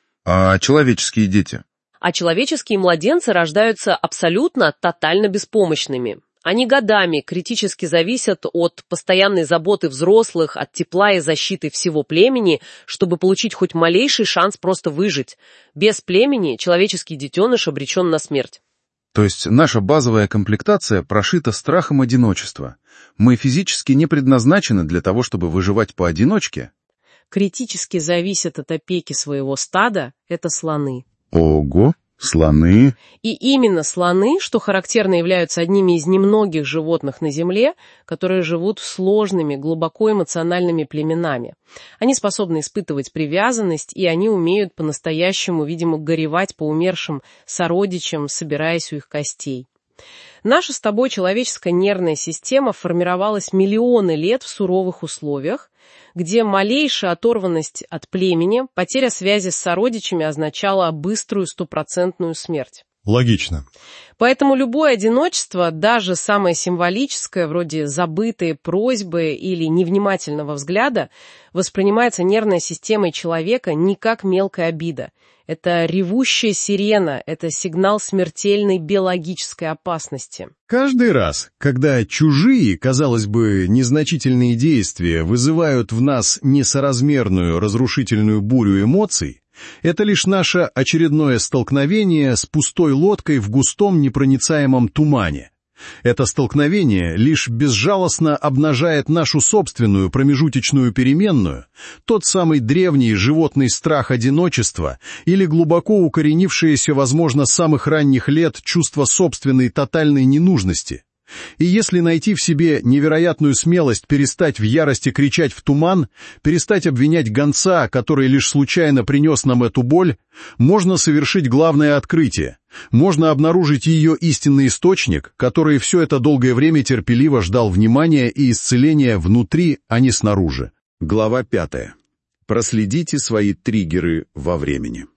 А человеческие дети? А человеческие младенцы рождаются абсолютно, тотально беспомощными. Они годами критически зависят от постоянной заботы взрослых, от тепла и защиты всего племени, чтобы получить хоть малейший шанс просто выжить. Без племени человеческий детеныш обречен на смерть. То есть наша базовая комплектация прошита страхом одиночества. Мы физически не предназначены для того, чтобы выживать поодиночке. Критически зависят от опеки своего стада – это слоны. Ого! Слоны. И именно слоны, что характерно, являются одними из немногих животных на Земле, которые живут сложными, глубоко эмоциональными племенами. Они способны испытывать привязанность, и они умеют по-настоящему, видимо, горевать по умершим сородичам, собираясь у их костей. Наша с тобой человеческая нервная система формировалась миллионы лет в суровых условиях, где малейшая оторванность от племени, потеря связи с сородичами означала быструю стопроцентную смерть. Логично. Поэтому любое одиночество, даже самое символическое, вроде забытой просьбы или невнимательного взгляда, воспринимается нервной системой человека не как мелкая обида. Это ревущая сирена, это сигнал смертельной биологической опасности. Каждый раз, когда чужие, казалось бы, незначительные действия вызывают в нас несоразмерную разрушительную бурю эмоций, это лишь наше очередное столкновение с пустой лодкой в густом непроницаемом тумане. Это столкновение лишь безжалостно обнажает нашу собственную промежуточную переменную, тот самый древний животный страх одиночества или глубоко укоренившееся, возможно, с самых ранних лет чувство собственной тотальной ненужности. И если найти в себе невероятную смелость перестать в ярости кричать в туман, перестать обвинять гонца, который лишь случайно принес нам эту боль, можно совершить главное открытие. Можно обнаружить ее истинный источник, который все это долгое время терпеливо ждал внимания и исцеления внутри, а не снаружи. Глава пятая. Проследите свои триггеры во времени.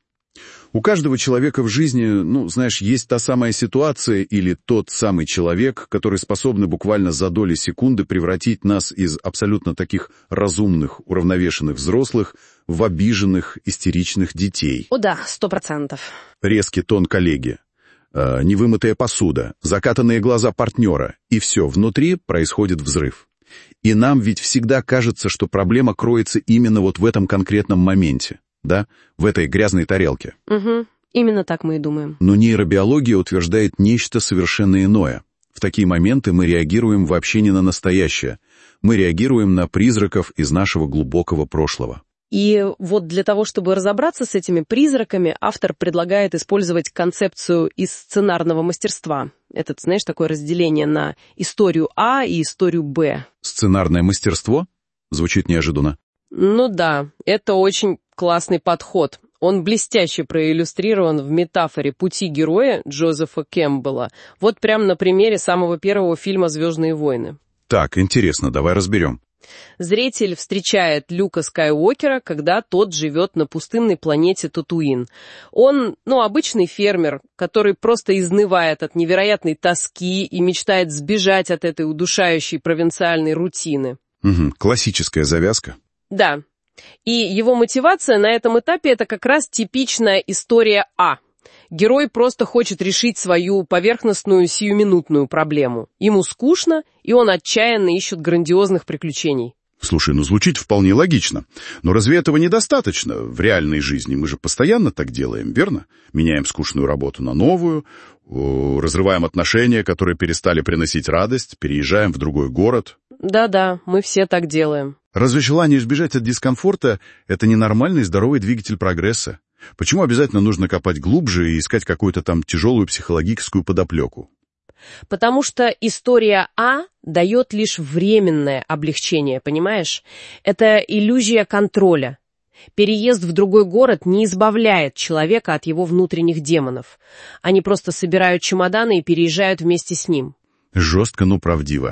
У каждого человека в жизни, ну, знаешь, есть та самая ситуация или тот самый человек, который способны буквально за доли секунды превратить нас из абсолютно таких разумных, уравновешенных взрослых в обиженных, истеричных детей. О да, сто процентов. Резкий тон коллеги, э, невымытая посуда, закатанные глаза партнера, и все, внутри происходит взрыв. И нам ведь всегда кажется, что проблема кроется именно вот в этом конкретном моменте. Да, в этой грязной тарелке. Угу, именно так мы и думаем. Но нейробиология утверждает нечто совершенно иное. В такие моменты мы реагируем вообще не на настоящее. Мы реагируем на призраков из нашего глубокого прошлого. И вот для того, чтобы разобраться с этими призраками, автор предлагает использовать концепцию из сценарного мастерства. Это, знаешь, такое разделение на историю А и историю Б. Сценарное мастерство? Звучит неожиданно. Ну да, это очень классный подход. Он блестяще проиллюстрирован в метафоре пути героя Джозефа Кэмпбелла. Вот прямо на примере самого первого фильма «Звездные войны». Так, интересно, давай разберем. Зритель встречает Люка Скайуокера, когда тот живет на пустынной планете Татуин. Он, ну, обычный фермер, который просто изнывает от невероятной тоски и мечтает сбежать от этой удушающей провинциальной рутины. Угу, классическая завязка. Да. И его мотивация на этом этапе — это как раз типичная история А. Герой просто хочет решить свою поверхностную сиюминутную проблему. Ему скучно, и он отчаянно ищет грандиозных приключений. Слушай, ну звучит вполне логично. Но разве этого недостаточно в реальной жизни? Мы же постоянно так делаем, верно? Меняем скучную работу на новую, разрываем отношения, которые перестали приносить радость, переезжаем в другой город. Да-да, мы все так делаем. Разве желание избежать от дискомфорта — это ненормальный здоровый двигатель прогресса? Почему обязательно нужно копать глубже и искать какую-то там тяжелую психологическую подоплеку? Потому что история А дает лишь временное облегчение, понимаешь? Это иллюзия контроля. Переезд в другой город не избавляет человека от его внутренних демонов. Они просто собирают чемоданы и переезжают вместе с ним. Жестко, но правдиво.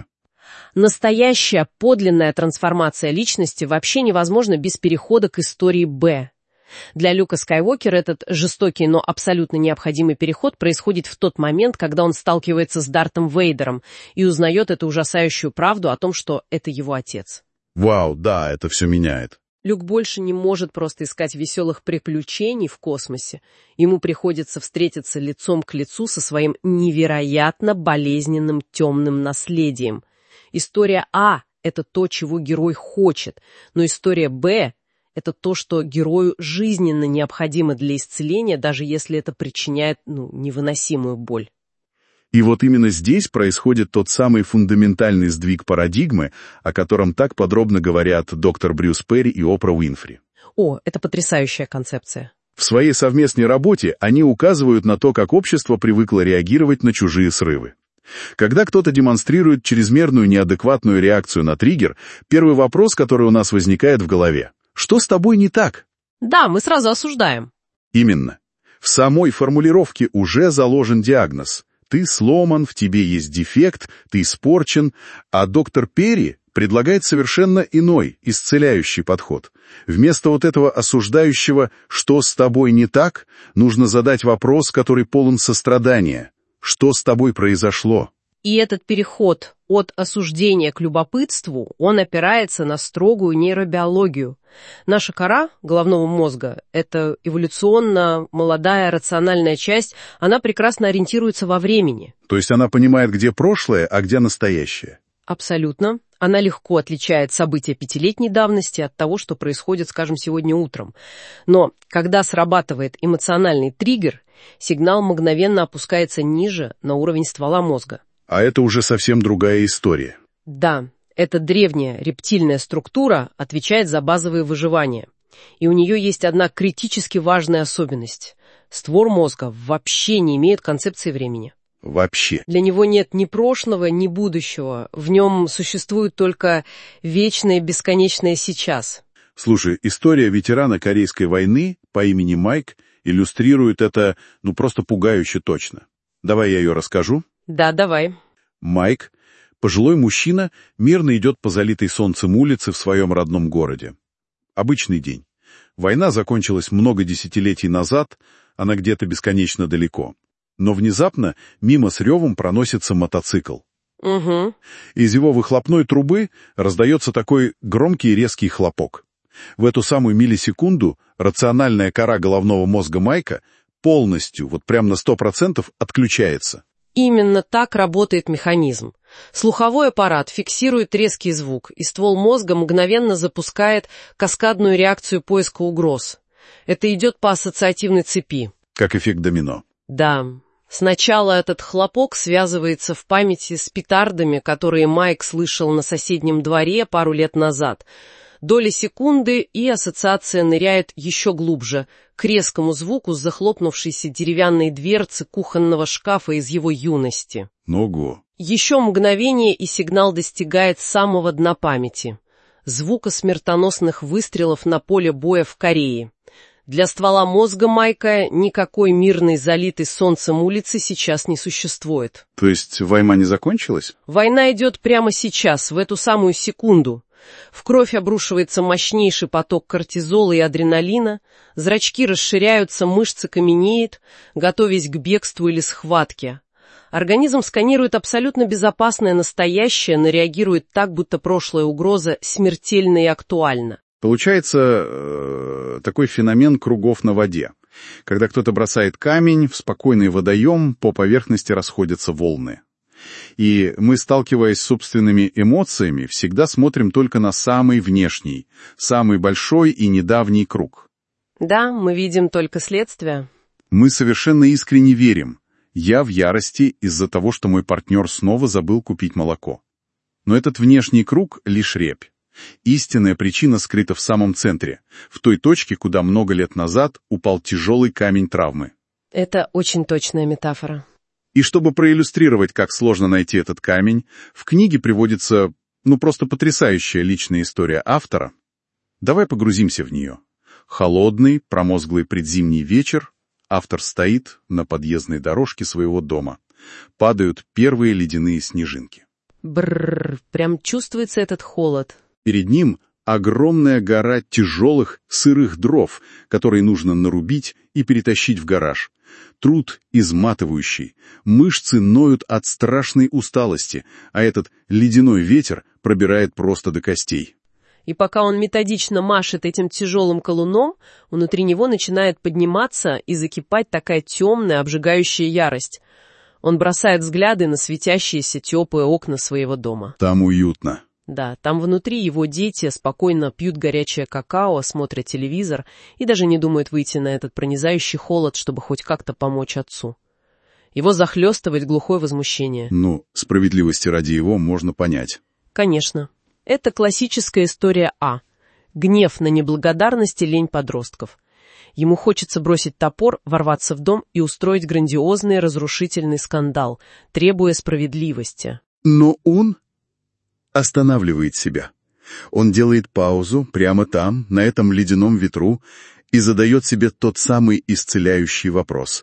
Настоящая подлинная трансформация личности вообще невозможна без перехода к истории Б. Для Люка Скайуокера этот жестокий, но абсолютно необходимый переход происходит в тот момент, когда он сталкивается с Дартом Вейдером и узнает эту ужасающую правду о том, что это его отец. Вау, да, это все меняет. Люк больше не может просто искать веселых приключений в космосе. Ему приходится встретиться лицом к лицу со своим невероятно болезненным темным наследием. История А — это то, чего герой хочет, но история Б — это то, что герою жизненно необходимо для исцеления, даже если это причиняет, ну, невыносимую боль. И вот именно здесь происходит тот самый фундаментальный сдвиг парадигмы, о котором так подробно говорят доктор Брюс Перри и Опра Уинфри. О, это потрясающая концепция. В своей совместной работе они указывают на то, как общество привыкло реагировать на чужие срывы. Когда кто-то демонстрирует чрезмерную неадекватную реакцию на триггер, первый вопрос, который у нас возникает в голове: что с тобой не так? Да, мы сразу осуждаем. Именно. В самой формулировке уже заложен диагноз. Ты сломан, в тебе есть дефект, ты испорчен, а доктор Перри предлагает совершенно иной, исцеляющий подход. Вместо вот этого осуждающего «что с тобой не так?» нужно задать вопрос, который полон сострадания. Что с тобой произошло? И этот переход от осуждения к любопытству, он опирается на строгую нейробиологию. Наша кора головного мозга, это эволюционно молодая рациональная часть, она прекрасно ориентируется во времени. То есть она понимает, где прошлое, а где настоящее? Абсолютно. Она легко отличает события пятилетней давности от того, что происходит, скажем, сегодня утром. Но когда срабатывает эмоциональный триггер, сигнал мгновенно опускается ниже, на уровень ствола мозга. А это уже совсем другая история. Да, эта древняя рептильная структура отвечает за базовое выживание. И у нее есть одна критически важная особенность. Створ мозга вообще не имеет концепции времени. Вообще. Для него нет ни прошлого, ни будущего. В нем существует только вечное бесконечное сейчас. Слушай, история ветерана Корейской войны по имени Майк иллюстрирует это, ну, просто пугающе точно. Давай я ее расскажу. Да, давай. Майк, пожилой мужчина, мирно идет по залитой солнцем улице в своем родном городе. Обычный день. Война закончилась много десятилетий назад, она где-то бесконечно далеко. Но внезапно мимо с ревом проносится мотоцикл. Угу. Из его выхлопной трубы раздается такой громкий и резкий хлопок. В эту самую миллисекунду рациональная кора головного мозга Майка полностью, вот прям на сто процентов отключается. Именно так работает механизм. Слуховой аппарат фиксирует резкий звук, и ствол мозга мгновенно запускает каскадную реакцию поиска угроз. Это идет по ассоциативной цепи. Как эффект домино. Да. Сначала этот хлопок связывается в памяти с петардами, которые Майк слышал на соседнем дворе пару лет назад. Доли секунды, и ассоциация ныряет еще глубже, к резкому звуку с захлопнувшейся деревянной дверцы кухонного шкафа из его юности. Ого! Еще мгновение, и сигнал достигает самого дна памяти. Звука смертоносных выстрелов на поле боя в Корее. Для ствола мозга Майка никакой мирной, залитой солнцем улицы сейчас не существует. То есть война не закончилась? Война идет прямо сейчас, в эту самую секунду. В кровь обрушивается мощнейший поток кортизола и адреналина, зрачки расширяются, мышцы каменеют, готовясь к бегству или схватке. Организм сканирует абсолютно безопасное настоящее, но реагирует так, будто прошлая угроза смертельна и актуальна. Получается э, такой феномен кругов на воде. Когда кто-то бросает камень в спокойный водоем, по поверхности расходятся волны. И мы, сталкиваясь с собственными эмоциями, всегда смотрим только на самый внешний, самый большой и недавний круг. Да, мы видим только следствие. Мы совершенно искренне верим. Я в ярости из-за того, что мой партнер снова забыл купить молоко. Но этот внешний круг — лишь рябь. Истинная причина скрыта в самом центре, в той точке, куда много лет назад упал тяжелый камень травмы. Это очень точная метафора. И чтобы проиллюстрировать, как сложно найти этот камень, в книге приводится, ну, просто потрясающая личная история автора. Давай погрузимся в нее. Холодный, промозглый предзимний вечер. Автор стоит на подъездной дорожке своего дома. Падают первые ледяные снежинки. Бррр, прям чувствуется этот холод. Перед ним огромная гора тяжелых, сырых дров, которые нужно нарубить и перетащить в гараж. Труд изматывающий, мышцы ноют от страшной усталости, а этот ледяной ветер пробирает просто до костей. И пока он методично машет этим тяжелым колуном, внутри него начинает подниматься и закипать такая темная, обжигающая ярость. Он бросает взгляды на светящиеся теплые окна своего дома. Там уютно. Да, там внутри его дети спокойно пьют горячее какао, смотрят телевизор и даже не думают выйти на этот пронизающий холод, чтобы хоть как-то помочь отцу. Его захлестывает глухое возмущение. Ну, справедливости ради его можно понять. Конечно. Это классическая история А. Гнев на неблагодарность и лень подростков. Ему хочется бросить топор, ворваться в дом и устроить грандиозный разрушительный скандал, требуя справедливости. Но он останавливает себя. Он делает паузу прямо там, на этом ледяном ветру, и задает себе тот самый исцеляющий вопрос.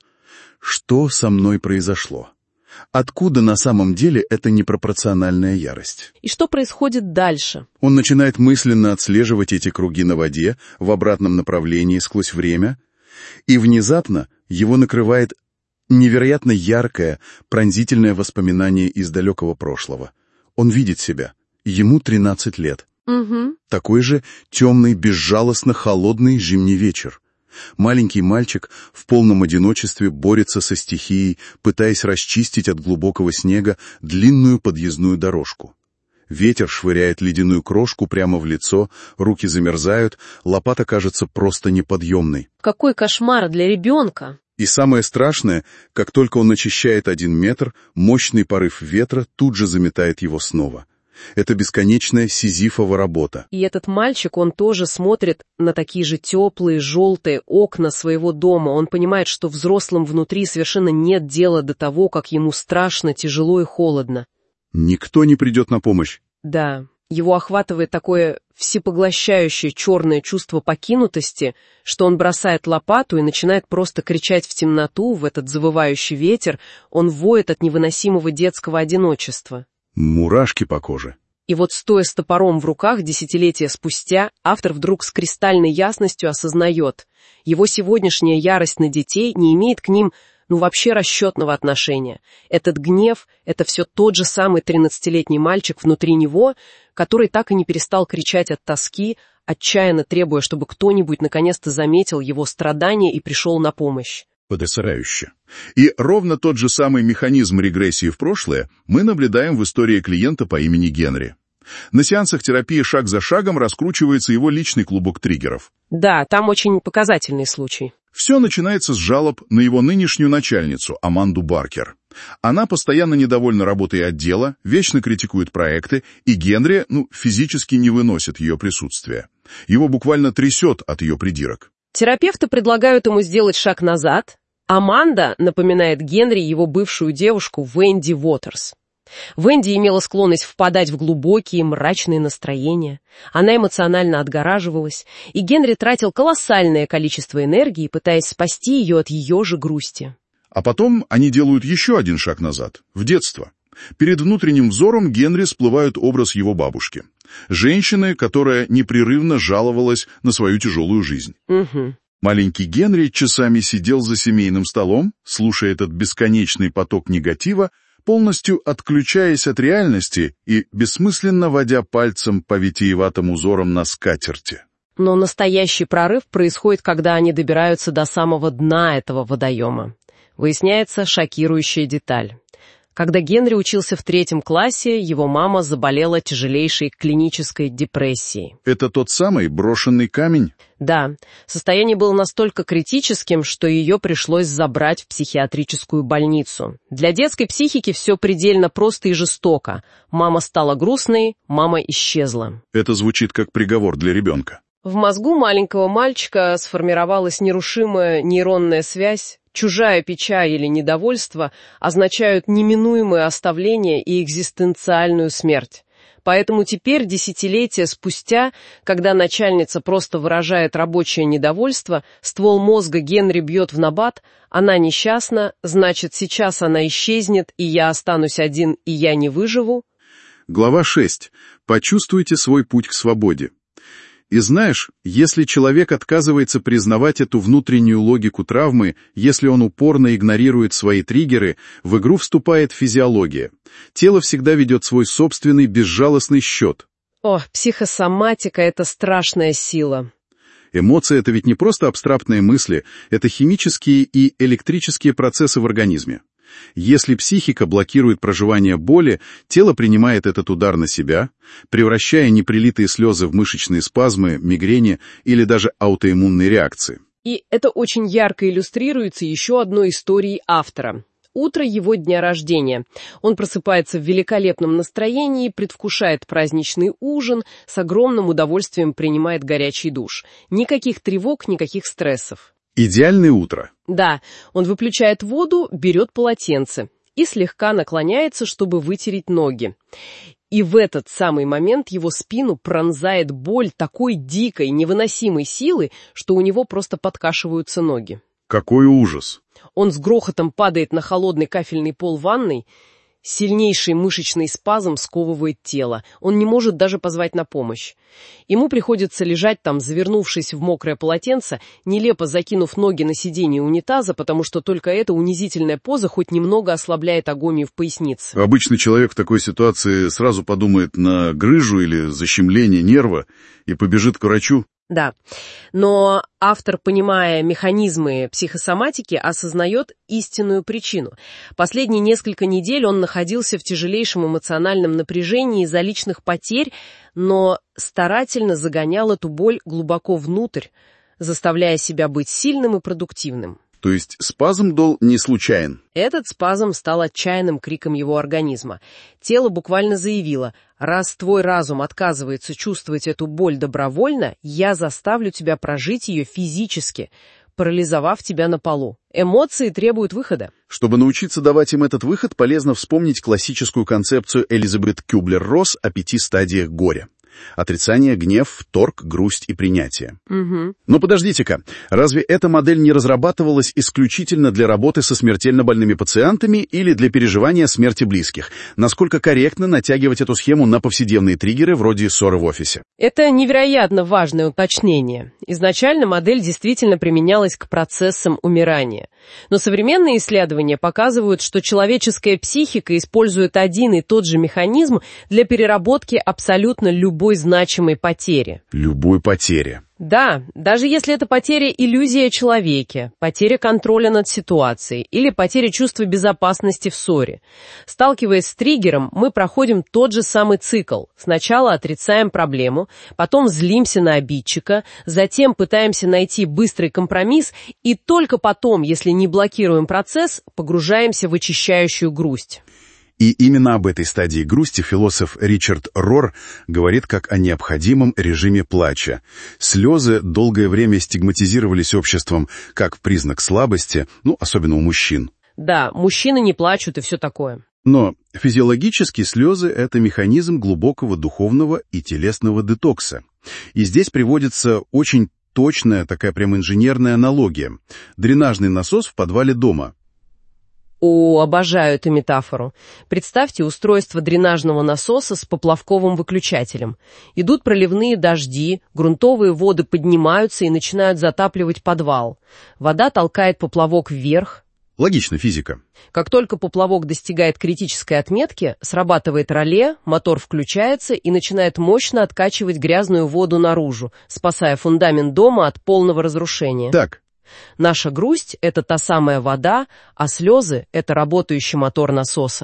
Что со мной произошло? Откуда на самом деле эта непропорциональная ярость? И что происходит дальше? Он начинает мысленно отслеживать эти круги на воде в обратном направлении сквозь время, и внезапно его накрывает невероятно яркое, пронзительное воспоминание из далекого прошлого. Он видит себя. Ему тринадцать лет. Угу. Такой же темный, безжалостно холодный зимний вечер. Маленький мальчик в полном одиночестве борется со стихией, пытаясь расчистить от глубокого снега длинную подъездную дорожку. Ветер швыряет ледяную крошку прямо в лицо, руки замерзают, лопата кажется просто неподъемной. Какой кошмар для ребенка! И самое страшное, как только он очищает один метр, мощный порыв ветра тут же заметает его снова. Это бесконечная сизифова работа. И этот мальчик, он тоже смотрит на такие же теплые, желтые окна своего дома. Он понимает, что взрослым внутри совершенно нет дела до того, как ему страшно, тяжело и холодно. Никто не придет на помощь. Да, его охватывает такое всепоглощающее черное чувство покинутости, что он бросает лопату и начинает просто кричать в темноту, в этот завывающий ветер. Он воет от невыносимого детского одиночества. Мурашки по коже. И вот, стоя с топором в руках десятилетия спустя, автор вдруг с кристальной ясностью осознает, его сегодняшняя ярость на детей не имеет к ним, ну, вообще расчетного отношения. Этот гнев — это все тот же самый тринадцатилетний мальчик внутри него, который так и не перестал кричать от тоски, отчаянно требуя, чтобы кто-нибудь наконец-то заметил его страдания и пришел на помощь. Потрясающе. И ровно тот же самый механизм регрессии в прошлое мы наблюдаем в истории клиента по имени Генри. На сеансах терапии шаг за шагом раскручивается его личный клубок триггеров. Да, там очень показательный случай. Все начинается с жалоб на его нынешнюю начальницу, Аманду Баркер. Она постоянно недовольна работой отдела, вечно критикует проекты, и Генри, ну, физически не выносит ее присутствия. Его буквально трясет от ее придирок. Терапевты предлагают ему сделать шаг назад. Аманда напоминает Генри его бывшую девушку Венди Уотерс. Венди имела склонность впадать в глубокие, мрачные настроения. Она эмоционально отгораживалась, и Генри тратил колоссальное количество энергии, пытаясь спасти ее от ее же грусти. А потом они делают еще один шаг назад, в детство. Перед внутренним взором Генри всплывает образ его бабушки. Женщины, которая непрерывно жаловалась на свою тяжелую жизнь. Угу. Маленький Генри часами сидел за семейным столом, слушая этот бесконечный поток негатива, полностью отключаясь от реальности и бессмысленно водя пальцем по витиеватым узорам на скатерти. Но настоящий прорыв происходит, когда они добираются до самого дна этого водоема. Выясняется шокирующая деталь. Когда Генри учился в третьем классе, его мама заболела тяжелейшей клинической депрессией. Это тот самый брошенный камень? Да, состояние было настолько критическим, что ее пришлось забрать в психиатрическую больницу. Для детской психики все предельно просто и жестоко. Мама стала грустной, мама исчезла. Это звучит как приговор для ребенка. В мозгу маленького мальчика сформировалась нерушимая нейронная связь. Чужая печаль или недовольство означают неминуемое оставление и экзистенциальную смерть. Поэтому теперь, десятилетия спустя, когда начальница просто выражает рабочее недовольство, ствол мозга Генри бьет в набат, она несчастна, значит, сейчас она исчезнет, и я останусь один, и я не выживу. Глава шесть. Почувствуйте свой путь к свободе. И знаешь, если человек отказывается признавать эту внутреннюю логику травмы, если он упорно игнорирует свои триггеры, в игру вступает физиология. Тело всегда ведет свой собственный безжалостный счет. О, психосоматика — это страшная сила. Эмоции — это ведь не просто абстрактные мысли, это химические и электрические процессы в организме. Если психика блокирует проживание боли, тело принимает этот удар на себя, превращая неприлитые слезы в мышечные спазмы, мигрени или даже аутоиммунные реакции. И это очень ярко иллюстрируется еще одной историей автора. Утро его дня рождения. Он просыпается в великолепном настроении, предвкушает праздничный ужин, с огромным удовольствием принимает горячий душ. Никаких тревог, никаких стрессов. Идеальное утро. Да, он выключает воду, берет полотенце и слегка наклоняется, чтобы вытереть ноги. И в этот самый момент его спину пронзает боль такой дикой, невыносимой силы, что у него просто подкашиваются ноги. Какой ужас! Он с грохотом падает на холодный кафельный пол ванной. Сильнейший мышечный спазм сковывает тело. Он не может даже позвать на помощь. Ему приходится лежать там, завернувшись в мокрое полотенце, нелепо закинув ноги на сиденье унитаза, потому что только эта унизительная поза хоть немного ослабляет агонию в пояснице. Обычный человек в такой ситуации сразу подумает на грыжу или защемление нерва и побежит к врачу. Да, но автор, понимая механизмы психосоматики, осознает истинную причину. Последние несколько недель он находился в тяжелейшем эмоциональном напряжении из-за личных потерь, но старательно загонял эту боль глубоко внутрь, заставляя себя быть сильным и продуктивным. То есть спазм дол не случайен? Этот спазм стал отчаянным криком его организма. Тело буквально заявило: «Раз твой разум отказывается чувствовать эту боль добровольно, я заставлю тебя прожить ее физически, парализовав тебя на полу». Эмоции требуют выхода. Чтобы научиться давать им этот выход, полезно вспомнить классическую концепцию Элизабет Кюблер-Росс о пяти стадиях горя. Отрицание, гнев, торг, грусть и принятие. Угу. Но подождите-ка, разве эта модель не разрабатывалась исключительно для работы со смертельно больными пациентами или для переживания смерти близких? Насколько корректно натягивать эту схему на повседневные триггеры вроде ссоры в офисе? Это невероятно важное уточнение. Изначально модель действительно применялась к процессам умирания. Но современные исследования показывают, что человеческая психика использует один и тот же механизм для переработки абсолютно любой значимой потери. Любой потери. Да, даже если это потеря иллюзии о человеке, потеря контроля над ситуацией или потеря чувства безопасности в ссоре. Сталкиваясь с триггером, мы проходим тот же самый цикл. Сначала отрицаем проблему, потом злимся на обидчика, затем пытаемся найти быстрый компромисс, и только потом, если не блокируем процесс, погружаемся в очищающую грусть. И именно об этой стадии грусти философ Ричард Рор говорит как о необходимом режиме плача. Слезы долгое время стигматизировались обществом как признак слабости, ну, особенно у мужчин. Да, мужчины не плачут и все такое. Но физиологически слезы — это механизм глубокого духовного и телесного детокса. И здесь приводится очень точная, такая прям инженерная аналогия. Дренажный насос в подвале дома. О, обожаю эту метафору. Представьте устройство дренажного насоса с поплавковым выключателем. Идут проливные дожди, грунтовые воды поднимаются и начинают затапливать подвал. Вода толкает поплавок вверх. Логично, физика. Как только поплавок достигает критической отметки, срабатывает реле, мотор включается и начинает мощно откачивать грязную воду наружу, спасая фундамент дома от полного разрушения. Так. Наша грусть — это та самая вода, а слезы — это работающий мотор насоса.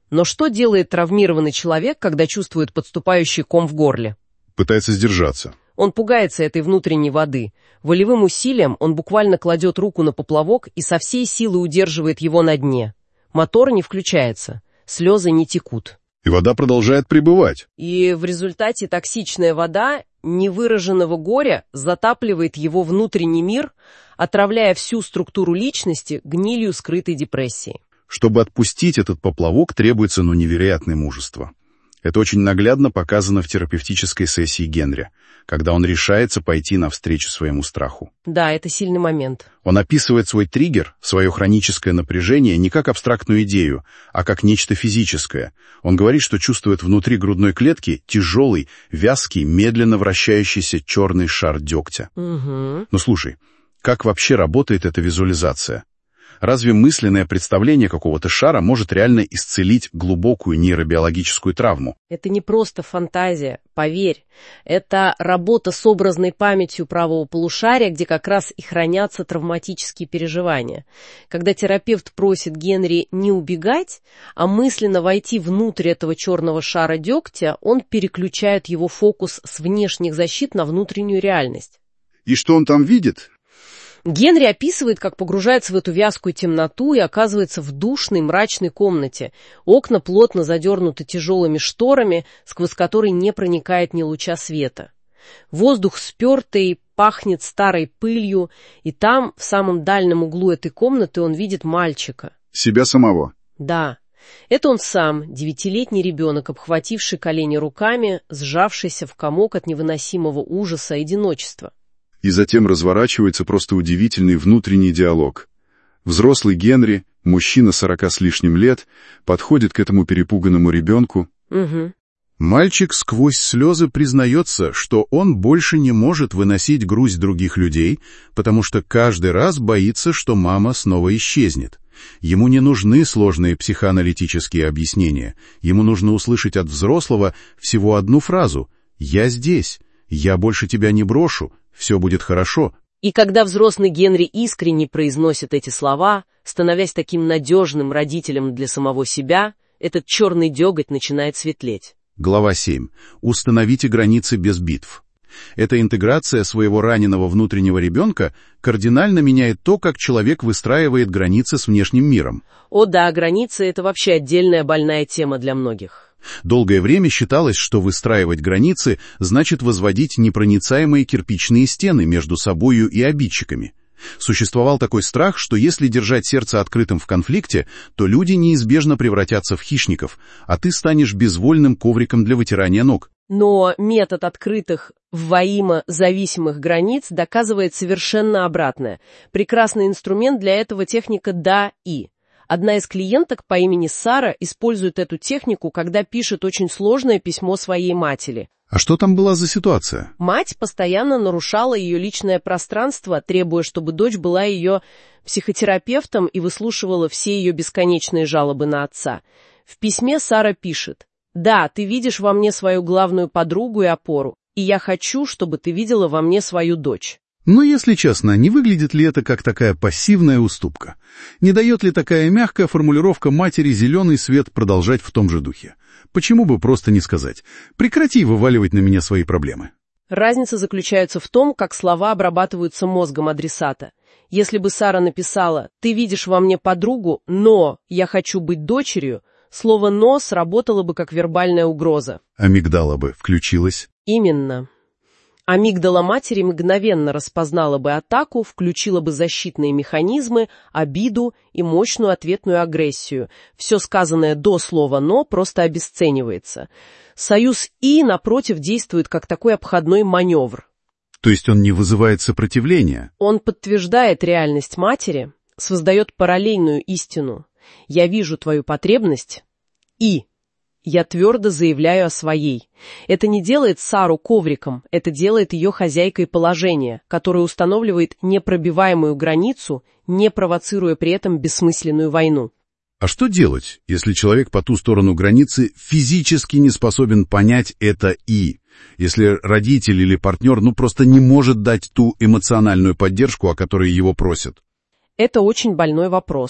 Но что делает травмированный человек, когда чувствует подступающий ком в горле? Пытается сдержаться. Он пугается этой внутренней воды. Волевым усилием он буквально кладет руку на поплавок и со всей силы удерживает его на дне. Мотор не включается, слезы не текут. И вода продолжает прибывать. И в результате токсичная вода невыраженного горя затапливает его внутренний мир, отравляя всю структуру личности гнилью скрытой депрессии. Чтобы отпустить этот поплавок, требуется ну невероятное мужество. Это очень наглядно показано в терапевтической сессии Генри, когда он решается пойти навстречу своему страху. Да, это сильный момент. Он описывает свой триггер, свое хроническое напряжение не как абстрактную идею, а как нечто физическое. Он говорит, что чувствует внутри грудной клетки тяжелый, вязкий, медленно вращающийся черный шар дегтя. Угу. Но слушай, как вообще работает эта визуализация? Разве мысленное представление какого-то шара может реально исцелить глубокую нейробиологическую травму? Это не просто фантазия, поверь. Это работа с образной памятью правого полушария, где как раз и хранятся травматические переживания. Когда терапевт просит Генри не убегать, а мысленно войти внутрь этого черного шара дегтя, он переключает его фокус с внешних защит на внутреннюю реальность. И что он там видит? Генри описывает, как погружается в эту вязкую темноту и оказывается в душной мрачной комнате. Окна плотно задернуты тяжелыми шторами, сквозь которые не проникает ни луча света. Воздух спертый, пахнет старой пылью, и там, в самом дальнем углу этой комнаты, он видит мальчика. Себя самого? Да. Это он сам, девятилетний ребенок, обхвативший колени руками, сжавшийся в комок от невыносимого ужаса и одиночества. И затем разворачивается просто удивительный внутренний диалог. Взрослый Генри, мужчина сорока с лишним лет, подходит к этому перепуганному ребенку. Угу. Мальчик сквозь слезы признается, что он больше не может выносить груз других людей, потому что каждый раз боится, что мама снова исчезнет. Ему не нужны сложные психоаналитические объяснения. Ему нужно услышать от взрослого всего одну фразу «Я здесь, я больше тебя не брошу». Все будет хорошо. И когда взрослый Генри искренне произносит эти слова, становясь таким надежным родителем для самого себя, этот черный деготь начинает светлеть. Глава семь. Установите границы без битв. Эта интеграция своего раненого внутреннего ребенка кардинально меняет то, как человек выстраивает границы с внешним миром. О да, границы — это вообще отдельная больная тема для многих. Долгое время считалось, что выстраивать границы значит возводить непроницаемые кирпичные стены между собою и обидчиками. Существовал такой страх, что если держать сердце открытым в конфликте, то люди неизбежно превратятся в хищников, а ты станешь безвольным ковриком для вытирания ног. Но метод открытых, взаимозависимых границ доказывает совершенно обратное. Прекрасный инструмент для этого — техника «да» и. Одна из клиенток по имени Сара использует эту технику, когда пишет очень сложное письмо своей матери. А что там была за ситуация? Мать постоянно нарушала ее личное пространство, требуя, чтобы дочь была ее психотерапевтом и выслушивала все ее бесконечные жалобы на отца. В письме Сара пишет: «Да, ты видишь во мне свою главную подругу и опору, и я хочу, чтобы ты видела во мне свою дочь». Но, если честно, не выглядит ли это как такая пассивная уступка? Не дает ли такая мягкая формулировка матери зеленый свет продолжать в том же духе? Почему бы просто не сказать: «Прекрати вываливать на меня свои проблемы»? Разница заключается в том, как слова обрабатываются мозгом адресата. Если бы Сара написала «ты видишь во мне подругу, но я хочу быть дочерью», слово «но» сработало бы как вербальная угроза. Амигдала бы включилась. Именно. Амигдала матери мгновенно распознала бы атаку, включила бы защитные механизмы, обиду и мощную ответную агрессию. Все сказанное до слова «но» просто обесценивается. Союз «и», напротив, действует как такой обходной маневр. То есть он не вызывает сопротивления? Он подтверждает реальность матери, создает параллельную истину. «Я вижу твою потребность» и «я твердо заявляю о своей». Это не делает Сару ковриком, это делает ее хозяйкой положения, которое устанавливает непробиваемую границу, не провоцируя при этом бессмысленную войну. А что делать, если человек по ту сторону границы физически не способен понять это «и»? Если родитель или партнер ну просто не может дать ту эмоциональную поддержку, о которой его просят? Это очень больной вопрос.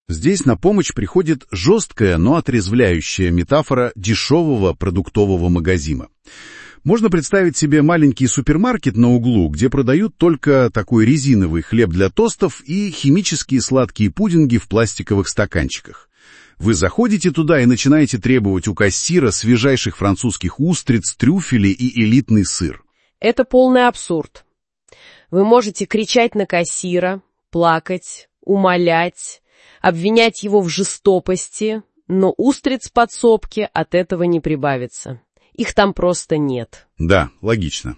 Здесь на помощь приходит жесткая, но отрезвляющая метафора дешевого продуктового магазина. Можно представить себе маленький супермаркет на углу, где продают только такой резиновый хлеб для тостов и химические сладкие пудинги в пластиковых стаканчиках. Вы заходите туда и начинаете требовать у кассира свежайших французских устриц, трюфелей и элитный сыр. Это полный абсурд. Вы можете кричать на кассира, плакать, умолять, обвинять его в жестокости, но устриц в подсобке от этого не прибавится. Их там просто нет. Да, логично.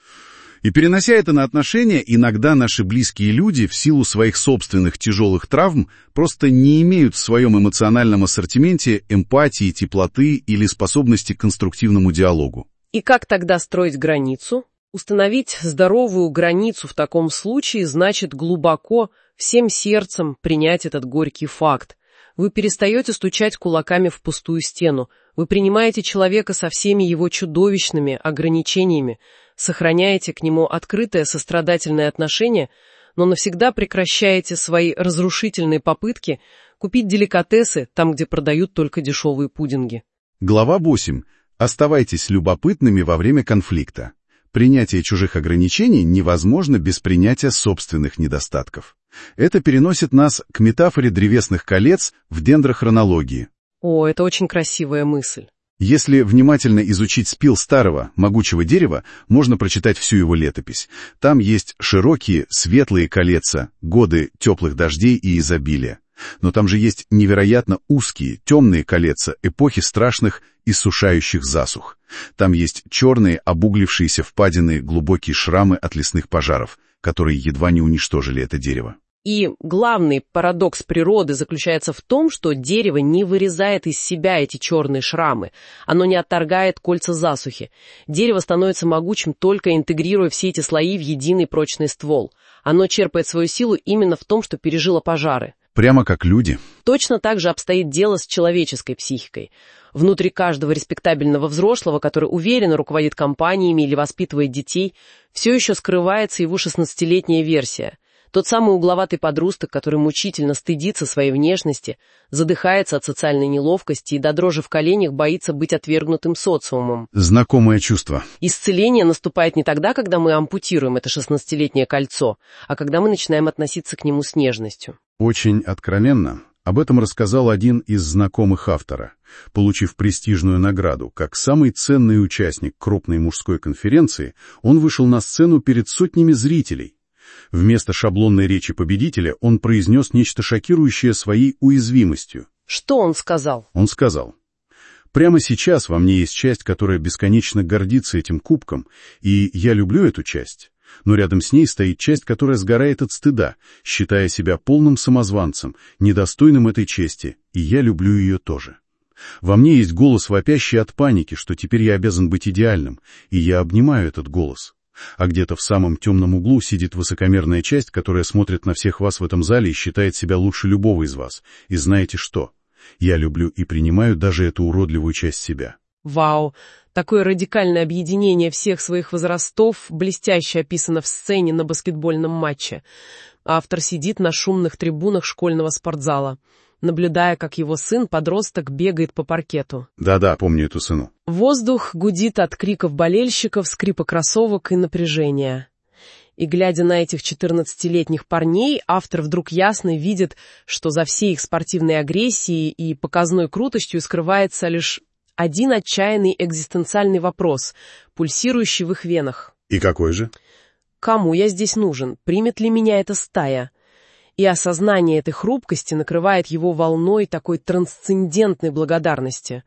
И перенося это на отношения, иногда наши близкие люди в силу своих собственных тяжелых травм просто не имеют в своем эмоциональном ассортименте эмпатии, теплоты или способности к конструктивному диалогу. И как тогда строить границу? Установить здоровую границу в таком случае значит глубоко, всем сердцем принять этот горький факт. Вы перестаете стучать кулаками в пустую стену. Вы принимаете человека со всеми его чудовищными ограничениями, сохраняете к нему открытое сострадательное отношение, но навсегда прекращаете свои разрушительные попытки купить деликатесы там, где продают только дешевые пудинги. Глава восемь. Оставайтесь любопытными во время конфликта. Принятие чужих ограничений невозможно без принятия собственных недостатков. Это переносит нас к метафоре древесных колец в дендрохронологии. О, это очень красивая мысль. Если внимательно изучить спил старого, могучего дерева, можно прочитать всю его летопись. Там есть широкие, светлые колеца, годы теплых дождей и изобилия. Но там же есть невероятно узкие, темные колеца, эпохи страшных иссушающих засух. Там есть черные, обуглившиеся впадины, глубокие шрамы от лесных пожаров, которые едва не уничтожили это дерево. И главный парадокс природы заключается в том, что дерево не вырезает из себя эти черные шрамы, оно не отторгает кольца засухи. Дерево становится могучим, только интегрируя все эти слои в единый прочный ствол. Оно черпает свою силу именно в том, что пережило пожары. Прямо как люди. Точно так же обстоит дело с человеческой психикой. Внутри каждого респектабельного взрослого, который уверенно руководит компаниями или воспитывает детей, все еще скрывается его шестнадцатилетняя версия. Тот самый угловатый подросток, который мучительно стыдится своей внешности, задыхается от социальной неловкости и до дрожи в коленях боится быть отвергнутым социумом. Знакомое чувство. Исцеление наступает не тогда, когда мы ампутируем это шестнадцатилетнее кольцо, а когда мы начинаем относиться к нему с нежностью. Очень откровенно. Об этом рассказал один из знакомых автора, получив престижную награду. Как самый ценный участник крупной мужской конференции, он вышел на сцену перед сотнями зрителей. Вместо шаблонной речи победителя он произнес нечто шокирующее своей уязвимостью. Что он сказал? Он сказал: «Прямо сейчас во мне есть часть, которая бесконечно гордится этим кубком, и я люблю эту часть. Но рядом с ней стоит часть, которая сгорает от стыда, считая себя полным самозванцем, недостойным этой чести, и я люблю ее тоже. Во мне есть голос, вопящий от паники, что теперь я обязан быть идеальным, и я обнимаю этот голос. А где-то в самом темном углу сидит высокомерная часть, которая смотрит на всех вас в этом зале и считает себя лучше любого из вас. И знаете что? Я люблю и принимаю даже эту уродливую часть себя». Вау! Такое радикальное объединение всех своих возрастов блестяще описано в сцене на баскетбольном матче. Автор сидит на шумных трибунах школьного спортзала, наблюдая, как его сын-подросток бегает по паркету. Да-да, помню эту сцену. Воздух гудит от криков болельщиков, скрипа кроссовок и напряжения. И, глядя на этих четырнадцатилетних парней, автор вдруг ясно видит, что за всей их спортивной агрессией и показной крутостью скрывается лишь один отчаянный экзистенциальный вопрос, пульсирующий в их венах. И какой же? Кому я здесь нужен? Примет ли меня эта стая? И осознание этой хрупкости накрывает его волной такой трансцендентной благодарности.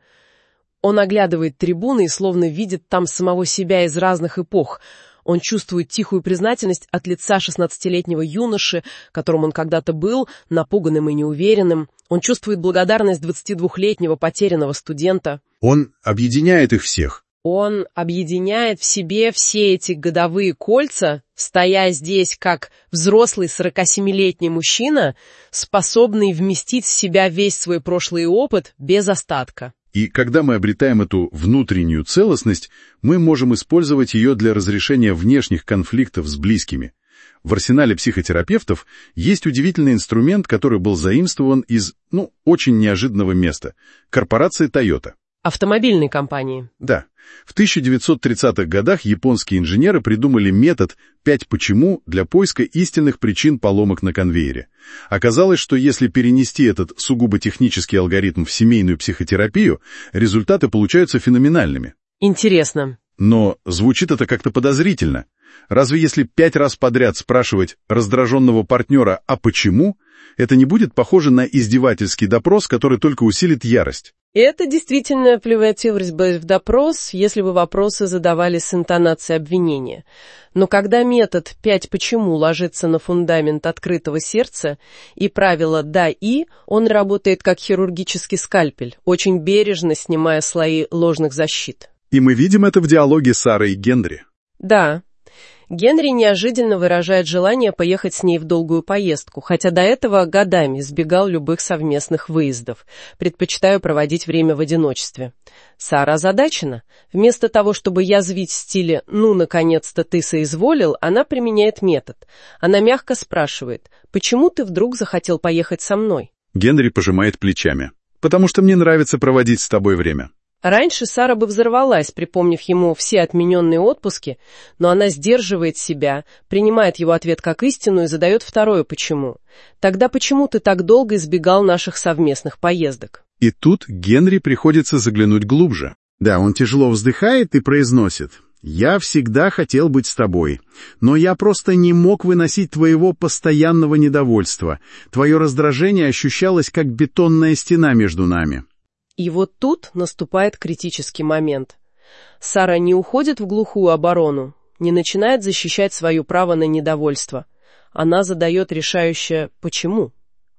Он оглядывает трибуны и словно видит там самого себя из разных эпох. Он чувствует тихую признательность от лица шестнадцатилетнего юноши, которым он когда-то был, напуганным и неуверенным. Он чувствует благодарность двадцатидвухлетнего потерянного студента. Он объединяет их всех. Он объединяет в себе все эти годовые кольца, стоя здесь как взрослый сорокасемилетний мужчина, способный вместить в себя весь свой прошлый опыт без остатка. И когда мы обретаем эту внутреннюю целостность, мы можем использовать ее для разрешения внешних конфликтов с близкими. В арсенале психотерапевтов есть удивительный инструмент, который был заимствован из, ну, очень неожиданного места – корпорации Toyota. Автомобильной компании. Да. В тысяча девятьсот тридцатых годах японские инженеры придумали метод «пять почему» для поиска истинных причин поломок на конвейере. Оказалось, что если перенести этот сугубо технический алгоритм в семейную психотерапию, результаты получаются феноменальными. Интересно. Но звучит это как-то подозрительно. Разве если пять раз подряд спрашивать раздраженного партнера «а почему?», это не будет похоже на издевательский допрос, который только усилит ярость? Это действительно превратилось бы в допрос, если бы вопросы задавали с интонацией обвинения. Но когда метод «пять почему» ложится на фундамент открытого сердца и правило «да и», он работает как хирургический скальпель, очень бережно снимая слои ложных защит. И мы видим это в диалоге Сары и Генри. Да. Генри неожиданно выражает желание поехать с ней в долгую поездку, хотя до этого годами избегал любых совместных выездов, предпочитая проводить время в одиночестве. Сара озадачена. Вместо того, чтобы язвить в стиле «ну, наконец-то ты соизволил», она применяет метод. Она мягко спрашивает: «Почему ты вдруг захотел поехать со мной?» Генри пожимает плечами. «Потому что мне нравится проводить с тобой время». Раньше Сара бы взорвалась, припомнив ему все отмененные отпуски, но она сдерживает себя, принимает его ответ как истину и задает второе «почему?». Тогда почему ты так долго избегал наших совместных поездок? И тут Генри приходится заглянуть глубже. Да, он тяжело вздыхает и произносит: «Я всегда хотел быть с тобой, но я просто не мог выносить твоего постоянного недовольства. Твое раздражение ощущалось как бетонная стена между нами». И вот тут наступает критический момент. Сара не уходит в глухую оборону, не начинает защищать свое право на недовольство. Она задает решающее «почему?».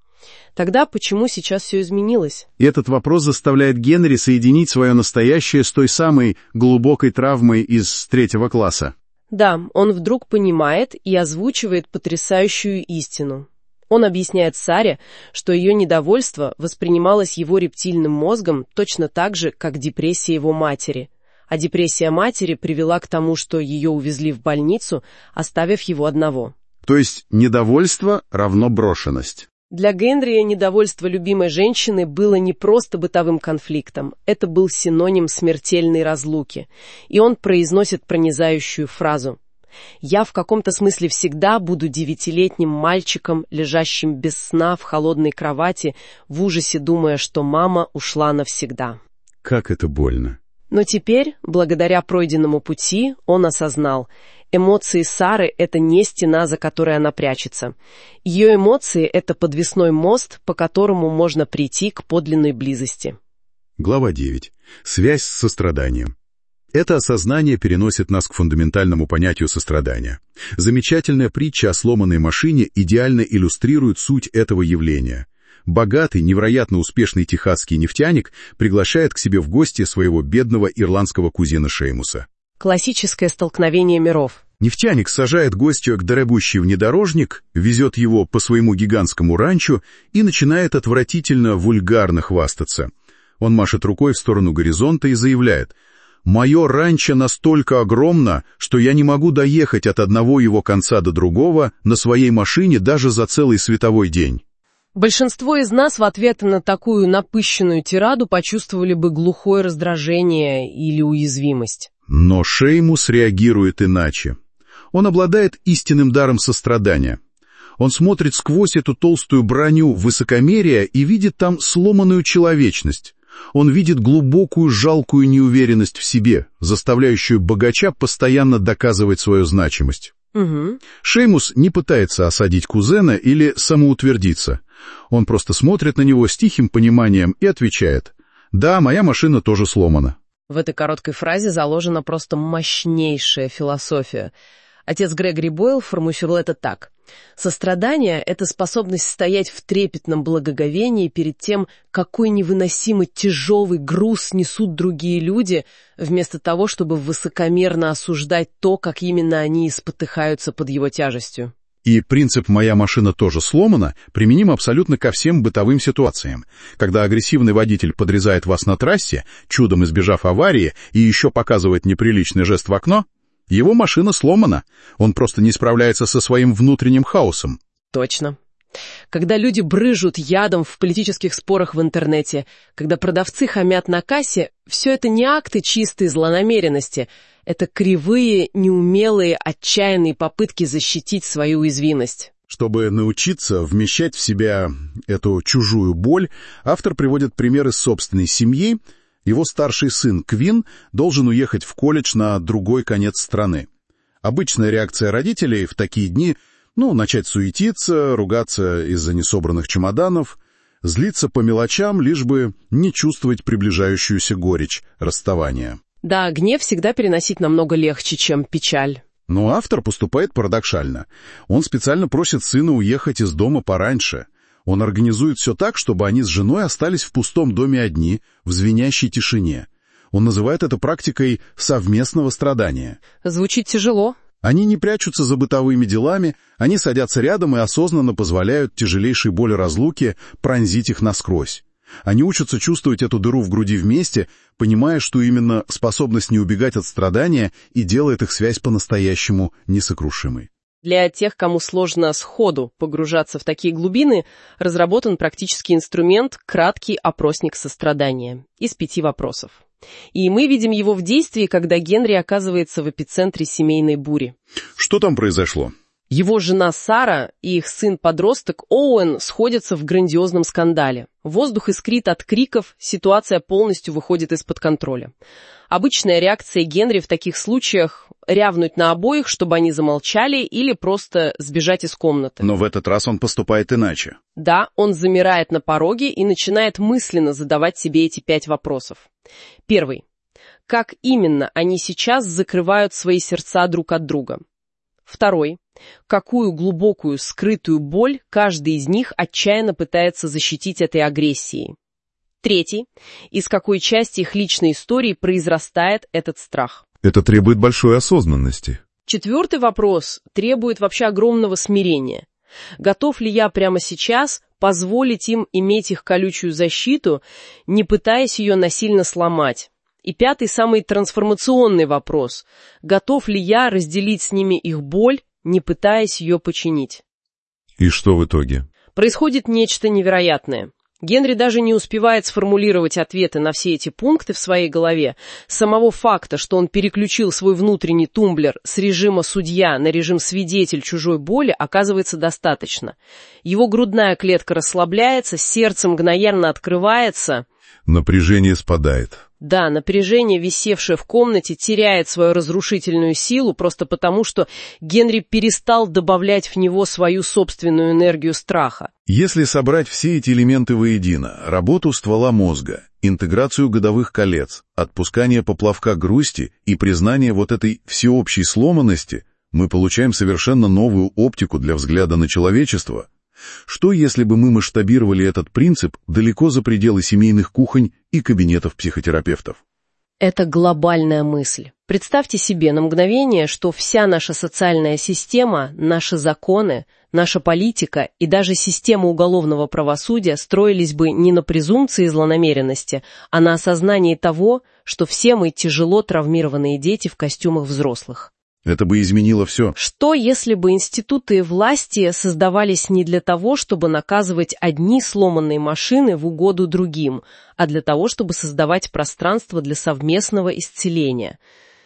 Тогда почему сейчас все изменилось? И этот вопрос заставляет Генри соединить свое настоящее с той самой глубокой травмой из третьего класса. Да, он вдруг понимает и озвучивает потрясающую истину. Он объясняет Саре, что ее недовольство воспринималось его рептильным мозгом точно так же, как депрессия его матери. А депрессия матери привела к тому, что ее увезли в больницу, оставив его одного. То есть недовольство равно брошенность. Для Генри недовольство любимой женщины было не просто бытовым конфликтом, это был синоним смертельной разлуки. И он произносит пронизающую фразу: «Я в каком-то смысле всегда буду девятилетним мальчиком, лежащим без сна в холодной кровати, в ужасе думая, что мама ушла навсегда». Как это больно. Но теперь, благодаря пройденному пути, он осознал: эмоции Сары — это не стена, за которой она прячется. Ее эмоции — это подвесной мост, по которому можно прийти к подлинной близости. Глава девять. Связь с состраданием. Это осознание переносит нас к фундаментальному понятию сострадания. Замечательная притча о сломанной машине идеально иллюстрирует суть этого явления. Богатый, невероятно успешный техасский нефтяник приглашает к себе в гости своего бедного ирландского кузена Шеймуса. Классическое столкновение миров. Нефтяник сажает гостя к дорогущий внедорожник, везет его по своему гигантскому ранчо и начинает отвратительно вульгарно хвастаться. Он машет рукой в сторону горизонта и заявляет: «Мое ранчо настолько огромно, что я не могу доехать от одного его конца до другого на своей машине даже за целый световой день». Большинство из нас в ответ на такую напыщенную тираду почувствовали бы глухое раздражение или уязвимость. Но Шеймус реагирует иначе. Он обладает истинным даром сострадания. Он смотрит сквозь эту толстую броню высокомерия и видит там сломанную человечность. Он видит глубокую жалкую неуверенность в себе, заставляющую богача постоянно доказывать свою значимость. Угу. Шеймус не пытается осадить кузена или самоутвердиться. Он просто смотрит на него с тихим пониманием и отвечает: «Да, моя машина тоже сломана». В этой короткой фразе заложена просто мощнейшая философия. Отец Грегори Бойл формулировал это так: сострадание — это способность стоять в трепетном благоговении перед тем, какой невыносимо тяжелый груз несут другие люди, вместо того, чтобы высокомерно осуждать то, как именно они спотыкаются под его тяжестью. И принцип «моя машина тоже сломана» применим абсолютно ко всем бытовым ситуациям. Когда агрессивный водитель подрезает вас на трассе, чудом избежав аварии, и еще показывает неприличный жест в окно, Его машина сломана, он просто не справляется со своим внутренним хаосом. Точно. Когда люди брыжут ядом в политических спорах в интернете, когда продавцы хамят на кассе, все это не акты чистой злонамеренности, это кривые, неумелые, отчаянные попытки защитить свою уязвимость. Чтобы научиться вмещать в себя эту чужую боль, автор приводит пример из собственной семьи. Его старший сын Квин должен уехать в колледж на другой конец страны. Обычная реакция родителей в такие дни — ну, начать суетиться, ругаться из-за несобранных чемоданов, злиться по мелочам, лишь бы не чувствовать приближающуюся горечь расставания. Да, гнев всегда переносить намного легче, чем печаль. Но автор поступает парадоксально. Он специально просит сына уехать из дома пораньше. Он организует все так, чтобы они с женой остались в пустом доме одни, в звенящей тишине. Он называет это практикой совместного страдания. Звучит тяжело. Они не прячутся за бытовыми делами, они садятся рядом и осознанно позволяют тяжелейшей боли разлуки пронзить их насквозь. Они учатся чувствовать эту дыру в груди вместе, понимая, что именно способность не убегать от страдания и делает их связь по-настоящему несокрушимой. Для тех, кому сложно сходу погружаться в такие глубины, разработан практический инструмент «Краткий опросник сострадания» из пяти вопросов. И мы видим его в действии, когда Генри оказывается в эпицентре семейной бури. Что там произошло? Его жена Сара и их сын-подросток Оуэн сходятся в грандиозном скандале. Воздух искрит от криков, ситуация полностью выходит из-под контроля. Обычная реакция Генри в таких случаях — рявнуть на обоих, чтобы они замолчали, или просто сбежать из комнаты. Но в этот раз он поступает иначе. Да, он замирает на пороге и начинает мысленно задавать себе эти пять вопросов. Первый. Как именно они сейчас закрывают свои сердца друг от друга? Второй. Какую глубокую скрытую боль каждый из них отчаянно пытается защитить этой агрессией? Третий. Из какой части их личной истории произрастает этот страх? Это требует большой осознанности. Четвертый вопрос требует вообще огромного смирения. Готов ли я прямо сейчас позволить им иметь их колючую защиту, не пытаясь ее насильно сломать? И пятый, самый трансформационный вопрос. Готов ли я разделить с ними их боль, не пытаясь ее починить? И что в итоге? Происходит нечто невероятное. Генри даже не успевает сформулировать ответы на все эти пункты в своей голове. Самого факта, что он переключил свой внутренний тумблер с режима судья на режим свидетель чужой боли, оказывается достаточно. Его грудная клетка расслабляется, сердце мгновенно открывается. Напряжение спадает. Да, напряжение, висевшее в комнате, теряет свою разрушительную силу просто потому, что Генри перестал добавлять в него свою собственную энергию страха. Если собрать все эти элементы воедино, работу ствола мозга, интеграцию годовых колец, отпускание поплавка грусти и признание вот этой всеобщей сломанности, мы получаем совершенно новую оптику для взгляда на человечество. Что, если бы мы масштабировали этот принцип далеко за пределы семейных кухонь и кабинетов психотерапевтов? Это глобальная мысль. Представьте себе на мгновение, что вся наша социальная система, наши законы, наша политика и даже система уголовного правосудия строились бы не на презумпции злонамеренности, а на осознании того, что все мы тяжело травмированные дети в костюмах взрослых. Это бы изменило все. Что, если бы институты власти создавались не для того, чтобы наказывать одни сломанные машины в угоду другим, а для того, чтобы создавать пространство для совместного исцеления?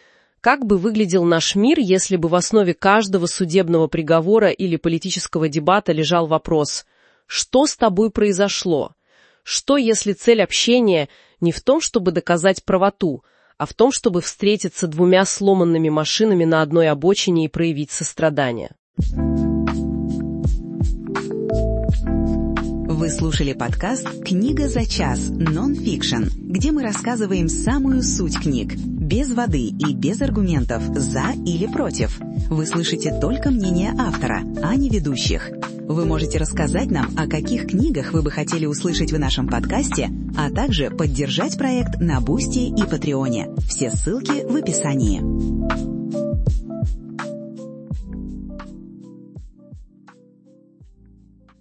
Как бы выглядел наш мир, если бы в основе каждого судебного приговора или политического дебата лежал вопрос: «Что с тобой произошло?» Что, если цель общения не в том, чтобы доказать правоту, а в том, чтобы встретиться двумя сломанными машинами на одной обочине и проявить сострадание? Вы слушали подкаст «Книга за час. Нон-фикшн», где мы рассказываем самую суть книг, без воды и без аргументов «за» или «против». Вы слышите только мнение автора, а не ведущих. Вы можете рассказать нам, о каких книгах вы бы хотели услышать в нашем подкасте, а также поддержать проект на Бусти и Патреоне. Все ссылки в описании.